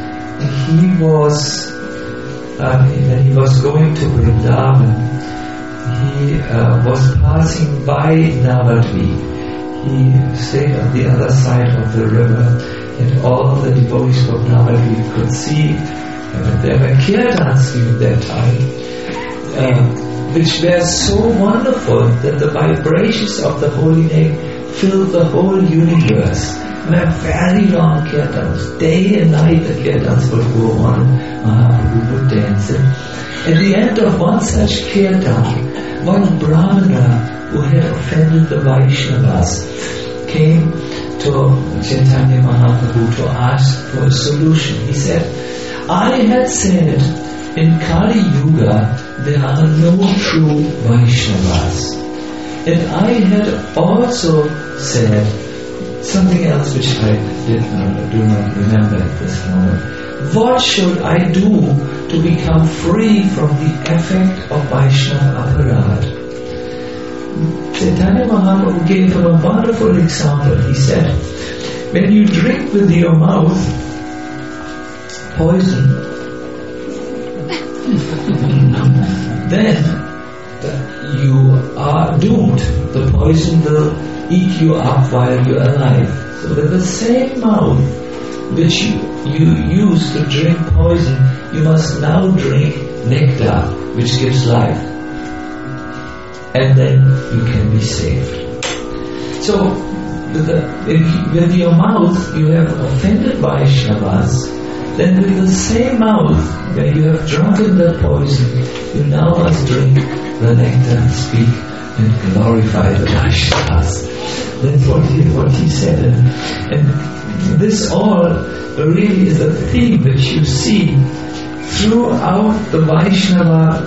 when he was going to Vrindavan, he was passing by Navadvip. He stayed on the other side of the river, and all the devotees of Navadvip could see that there were kirtans during that time, which were so wonderful that the vibrations of the holy name filled the whole universe. There were very long kirtans. Day and night the kirtans would go on. Mahaprabhu would dance. At the end of one such kirtan, one Brahmana who had offended the Vaishnavas came to Chaitanya Mahaprabhu to ask for a solution. He said, I had said in Kali Yuga there are no true Vaishnavas. And I had also said something else which I do not remember at this moment. What should I do to become free from the effect of Vaishnava aparad? Chaitanya Mahaprabhu gave him a wonderful example. He said, when you drink with your mouth poison, then you are doomed. The poison will eat you up while you are alive. So with the same mouth which you use to drink poison, you must now drink nectar which gives life. And then you can be saved. So with your mouth you have offended Vaishnavas, then with the same mouth where you have drunken the poison, you now must drink the nectar and speak and glorify the Vaishnavas. That's what he said. And this all really is a theme which you see throughout the Vaishnava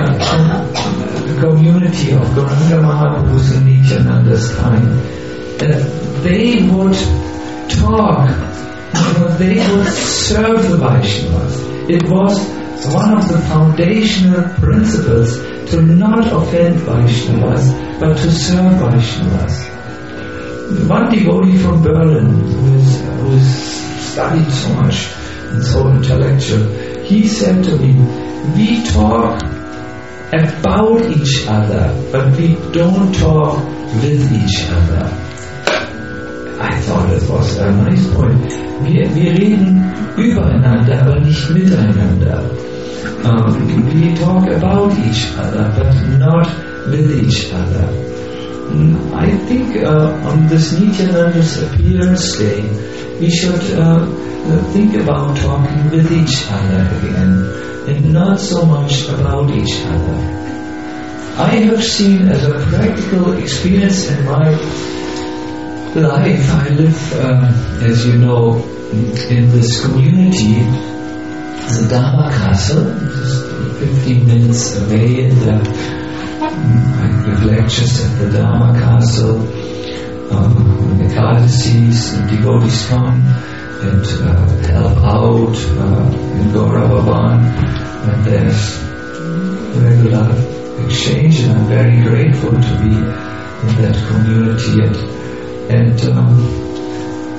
community of Gauranga Mahaprabhu's and Nityananda's time. They would talk, they would serve the Vaishnavas. It was one of the foundational principles to not offend Vaishnavas, but to serve Vaishnavas. One devotee from Berlin who has studied so much and so intellectual, he said to me, we talk about each other, but we don't talk with each other. I thought it was a nice point. Wir reden übereinander, aber nicht miteinander. We talk about each other, but not with each other. I think on this Nityananda's appearance day, we should think about talking with each other again, and not so much about each other. I have seen as a practical experience in my life, I live, as you know, in this community, the Dharma Castle, just 15 minutes away, and I give lectures at the Dharma Castle. When the Ekadasis and devotees come and help out in Gauravavan, and there's regular exchange, and I'm very grateful to be in that community. And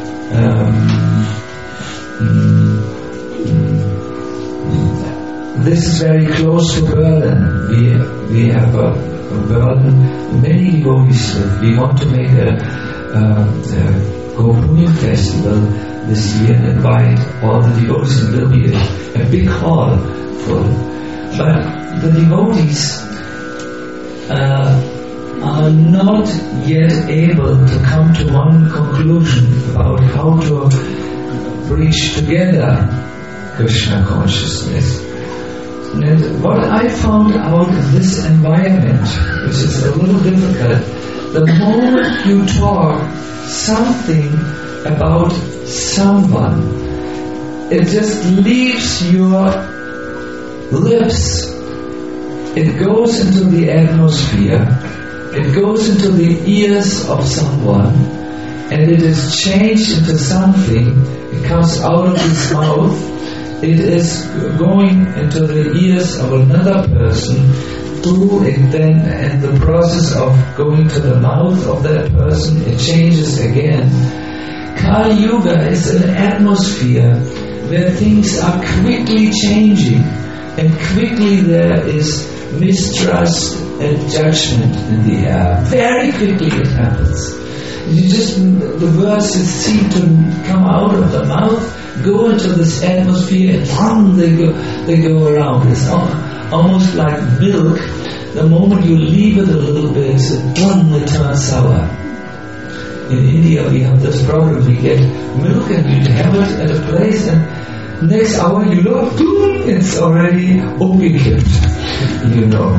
this this is very close to Berlin. We have Berlin, many devotees. We want to make a Gopuniam festival this year and invite all the devotees. It will be a big hall full. But the devotees are not yet able to come to one conclusion about how to bridge together Krishna consciousness. And what I found out in this environment, which is a little difficult, the moment you talk something about someone, it just leaves your lips. It goes into the atmosphere. It goes into the ears of someone, and it is changed into something. It comes out of his mouth. It is going into the ears of another person, who it then, in the process of going to the mouth of that person, it changes again. Kali Yuga is an atmosphere where things are quickly changing, and quickly there is mistrust and judgment in the air. Very quickly it happens. The verses seem to come out of the mouth, go into this atmosphere, and they go around. It's almost like milk. The moment you leave it a little bit, it turns sour. In India we have this problem. We get milk and you have it at a place, and next hour you look, it's already umgekippt. You know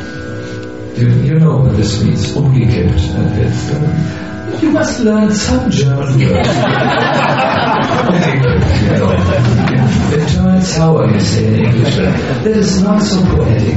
what this means, umgekippt. You must learn some German words. It turns sour, you say in English. That is not so poetic.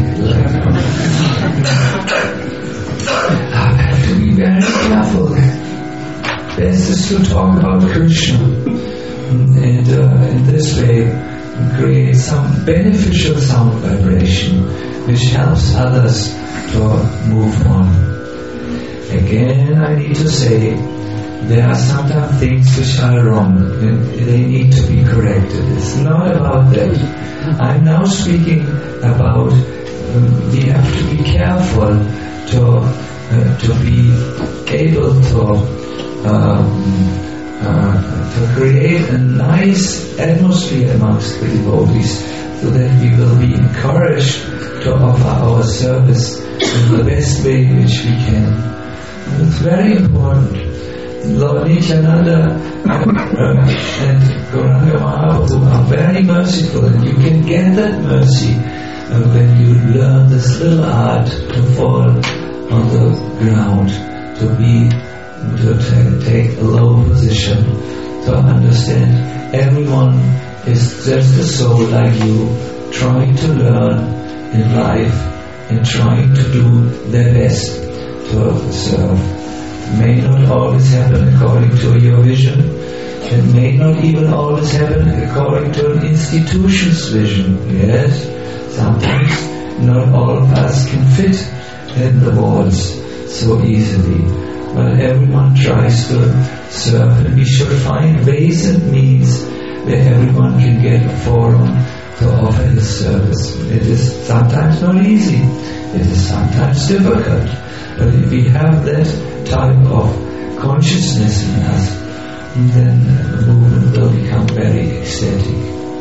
I have to be very careful. Best is to talk about Krishna, and in this way create some beneficial sound vibration which helps others to move on. Again, I need to say, there are sometimes things which are wrong and they need to be corrected. It's not about that. I'm now speaking about we have to be careful to be able to create a nice atmosphere amongst the devotees, so that we will be encouraged to offer our service in the best way which we can. And it's very important. Lord Nityananda and Gauranga Mahaprabhu are very merciful, and you can get that mercy when you learn this little art to fall on the ground, to take a low position, to understand everyone is just a soul like you, trying to learn in life and trying to do their best to serve. It may not always happen according to your vision. It may not even always happen according to an institution's vision. Yes, sometimes not all of us can fit in the walls so easily. But everyone tries to serve, and we should find ways and means where everyone can get a forum to offer his service. It is sometimes not easy. It is sometimes difficult. But if we have that type of consciousness in us, then the movement will become very ecstatic.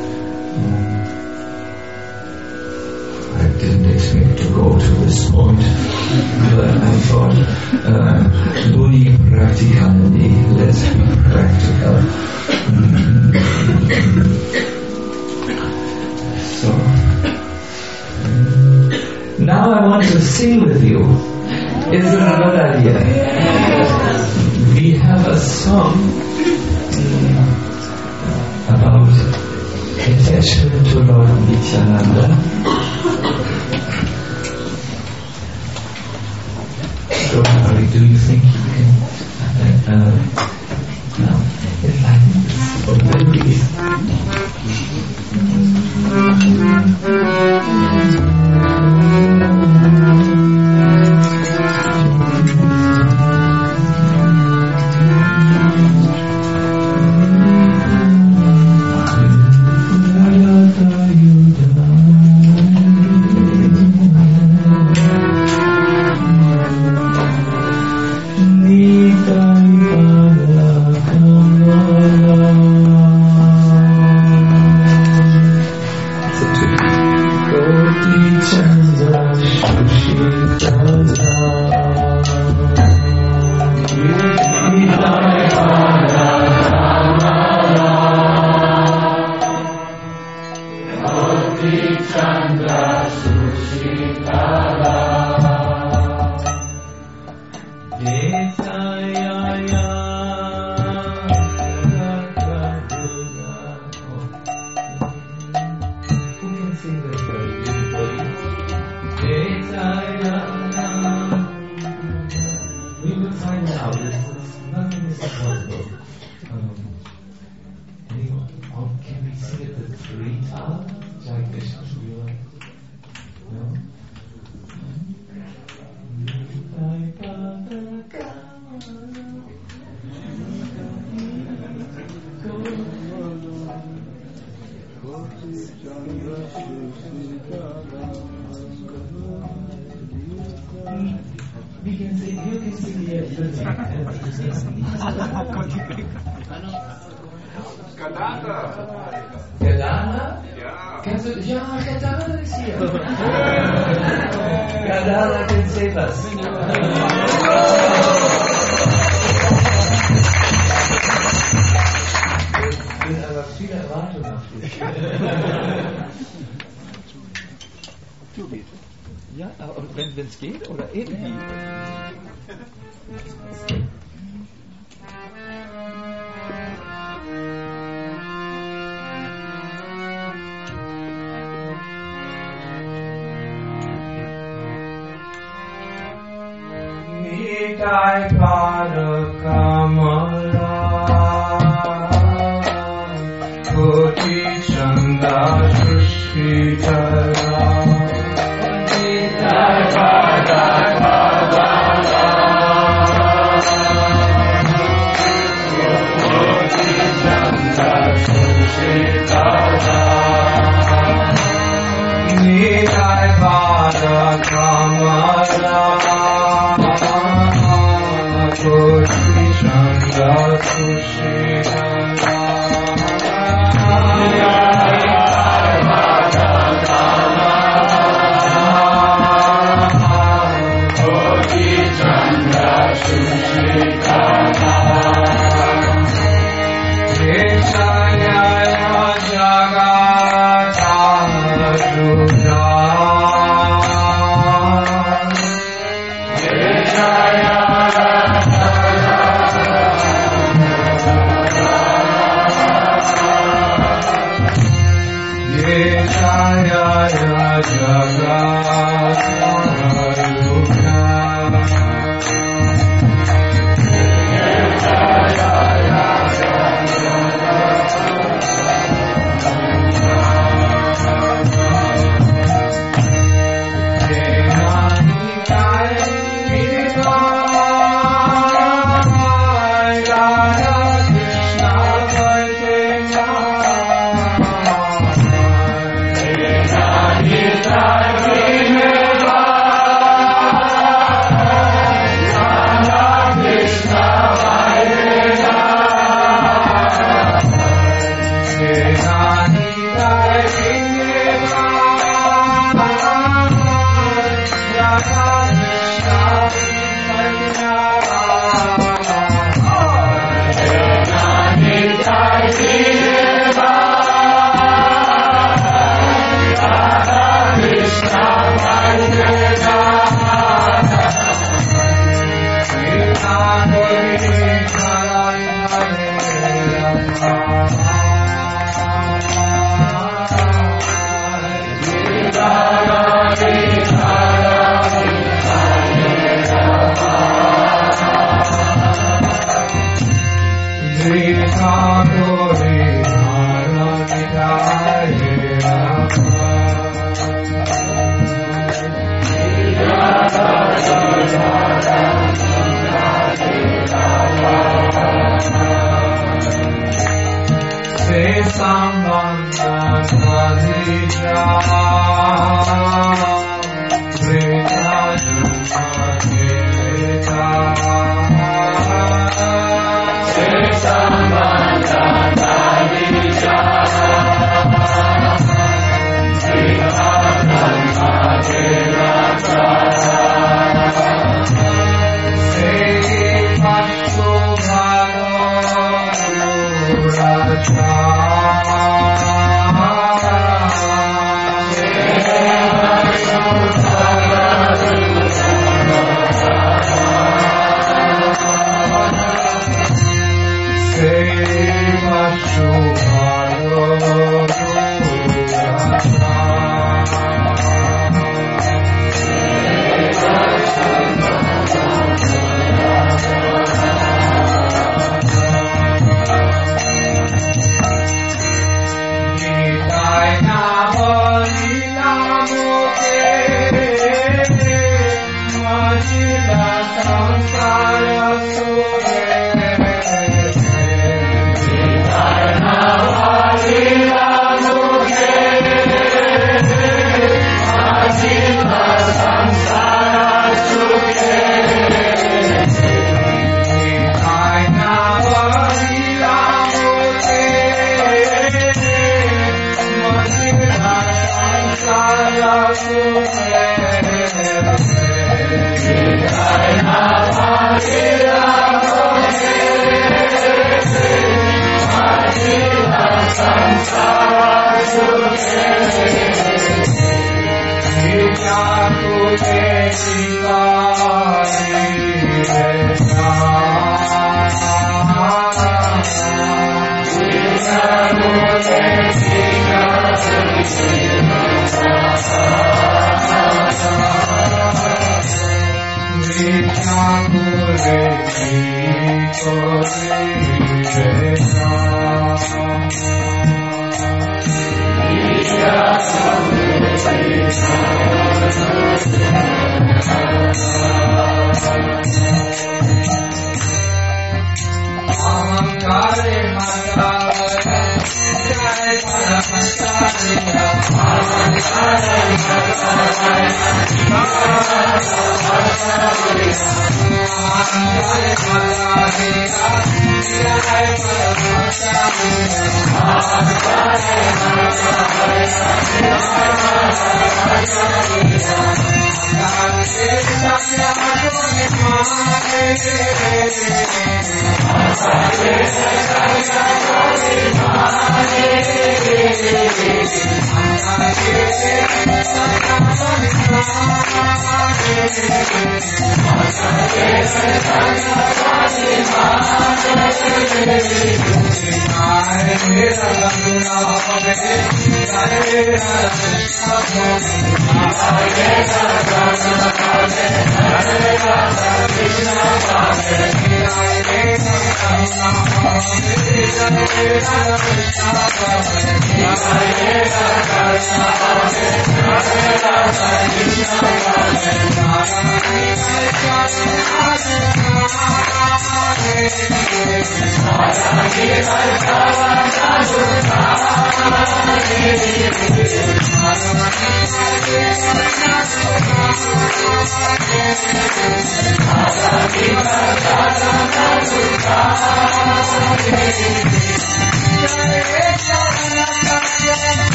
I didn't expect to go to this point, but I thought, Muni practicality, let's be practical. So, now I want to sing with you. Is it a good idea? We have a song about attachment to Lord Nityananda. So, do you think you can? No, it's like this. We can sing, you can sing here. Gadana. Gadana? Ja. Kennst du? Ja, Gadana ist hier. Gadana can save us. Ich bin aber viel Erwartung auf dich. Du geht. Ja, aber wenn es geht oder irgendwie. Nitai Pada Kamala Koti Chanda Shushitara Nitai Pada Kamala Koti Chanda Shushitara Nitai Pada Kamala Koti Chanda Shushitara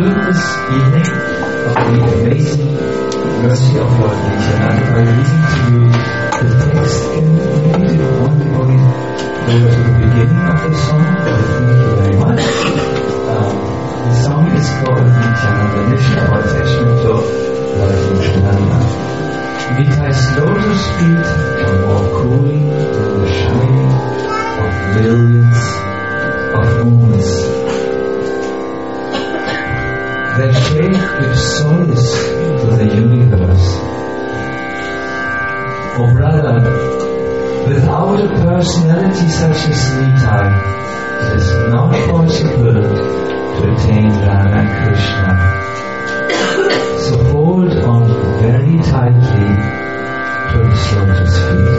conclude this evening of the amazing mercy of Lord Nityananda by reading to you the text. Can we read it one before we go to the beginning of the song? Thank you very much. The song is called Nityananda Nishna, or attachment to Lord Nityananda. Nitai's lotus feet are more cooling than the shining of millions of moons. Their shape gives solace to the universe. Oh brother, without a personality such as Nitai, it is not possible to attain Rama and Krishna. So hold on very tightly to his lotus feet.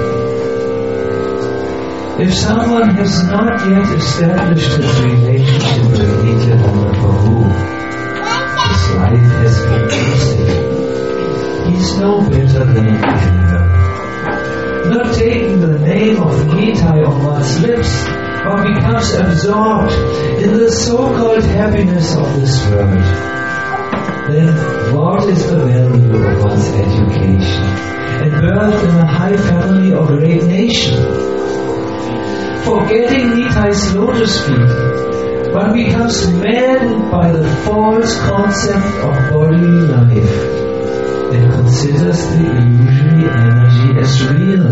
If someone has not yet established his relationship with Nityananda Prabhu, his life has been wasted. He is no better than a criminal. Not taking the name of Nitai on one's lips, one becomes absorbed in the so-called happiness of this world. Then what is the value of one's education and birth in a high family or great nation? Forgetting Nitai's lotus feet, one becomes maddened by the false concept of bodily life and considers the illusory energy as real.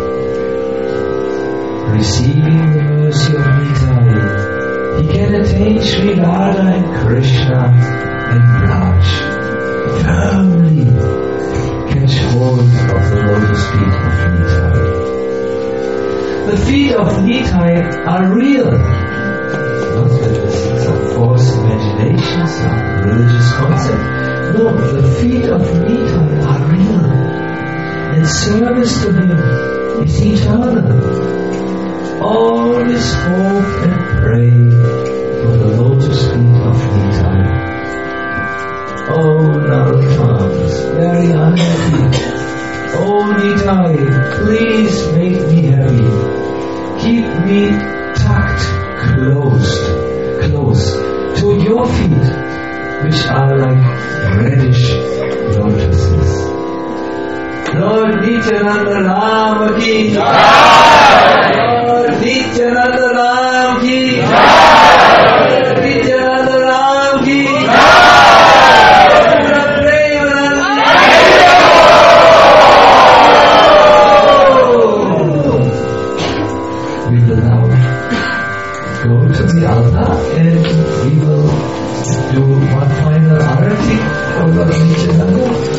Receiving the mercy of Nitai, he can attain Sri Radha and Krishna and Raj. Firmly catch hold of the lotus feet of Nitai. The feet of Nitai are real. Not that this is some false imagination, some religious concept. No, the feet of Nitai are real. And service to him is eternal. Always hope and pray for the lotus feet of Nitai. Oh, Narottama is very unhappy. Oh, Nitai, please make me happy. Keep me tucked close to your feet, which are like reddish lotuses. Lord Nityananda Ram ki Jai! Lord Nityananda Ram ki Jai! Lord Nityananda Ram ki We will now go to the altar and we will do one final arati for Lord Nityananda.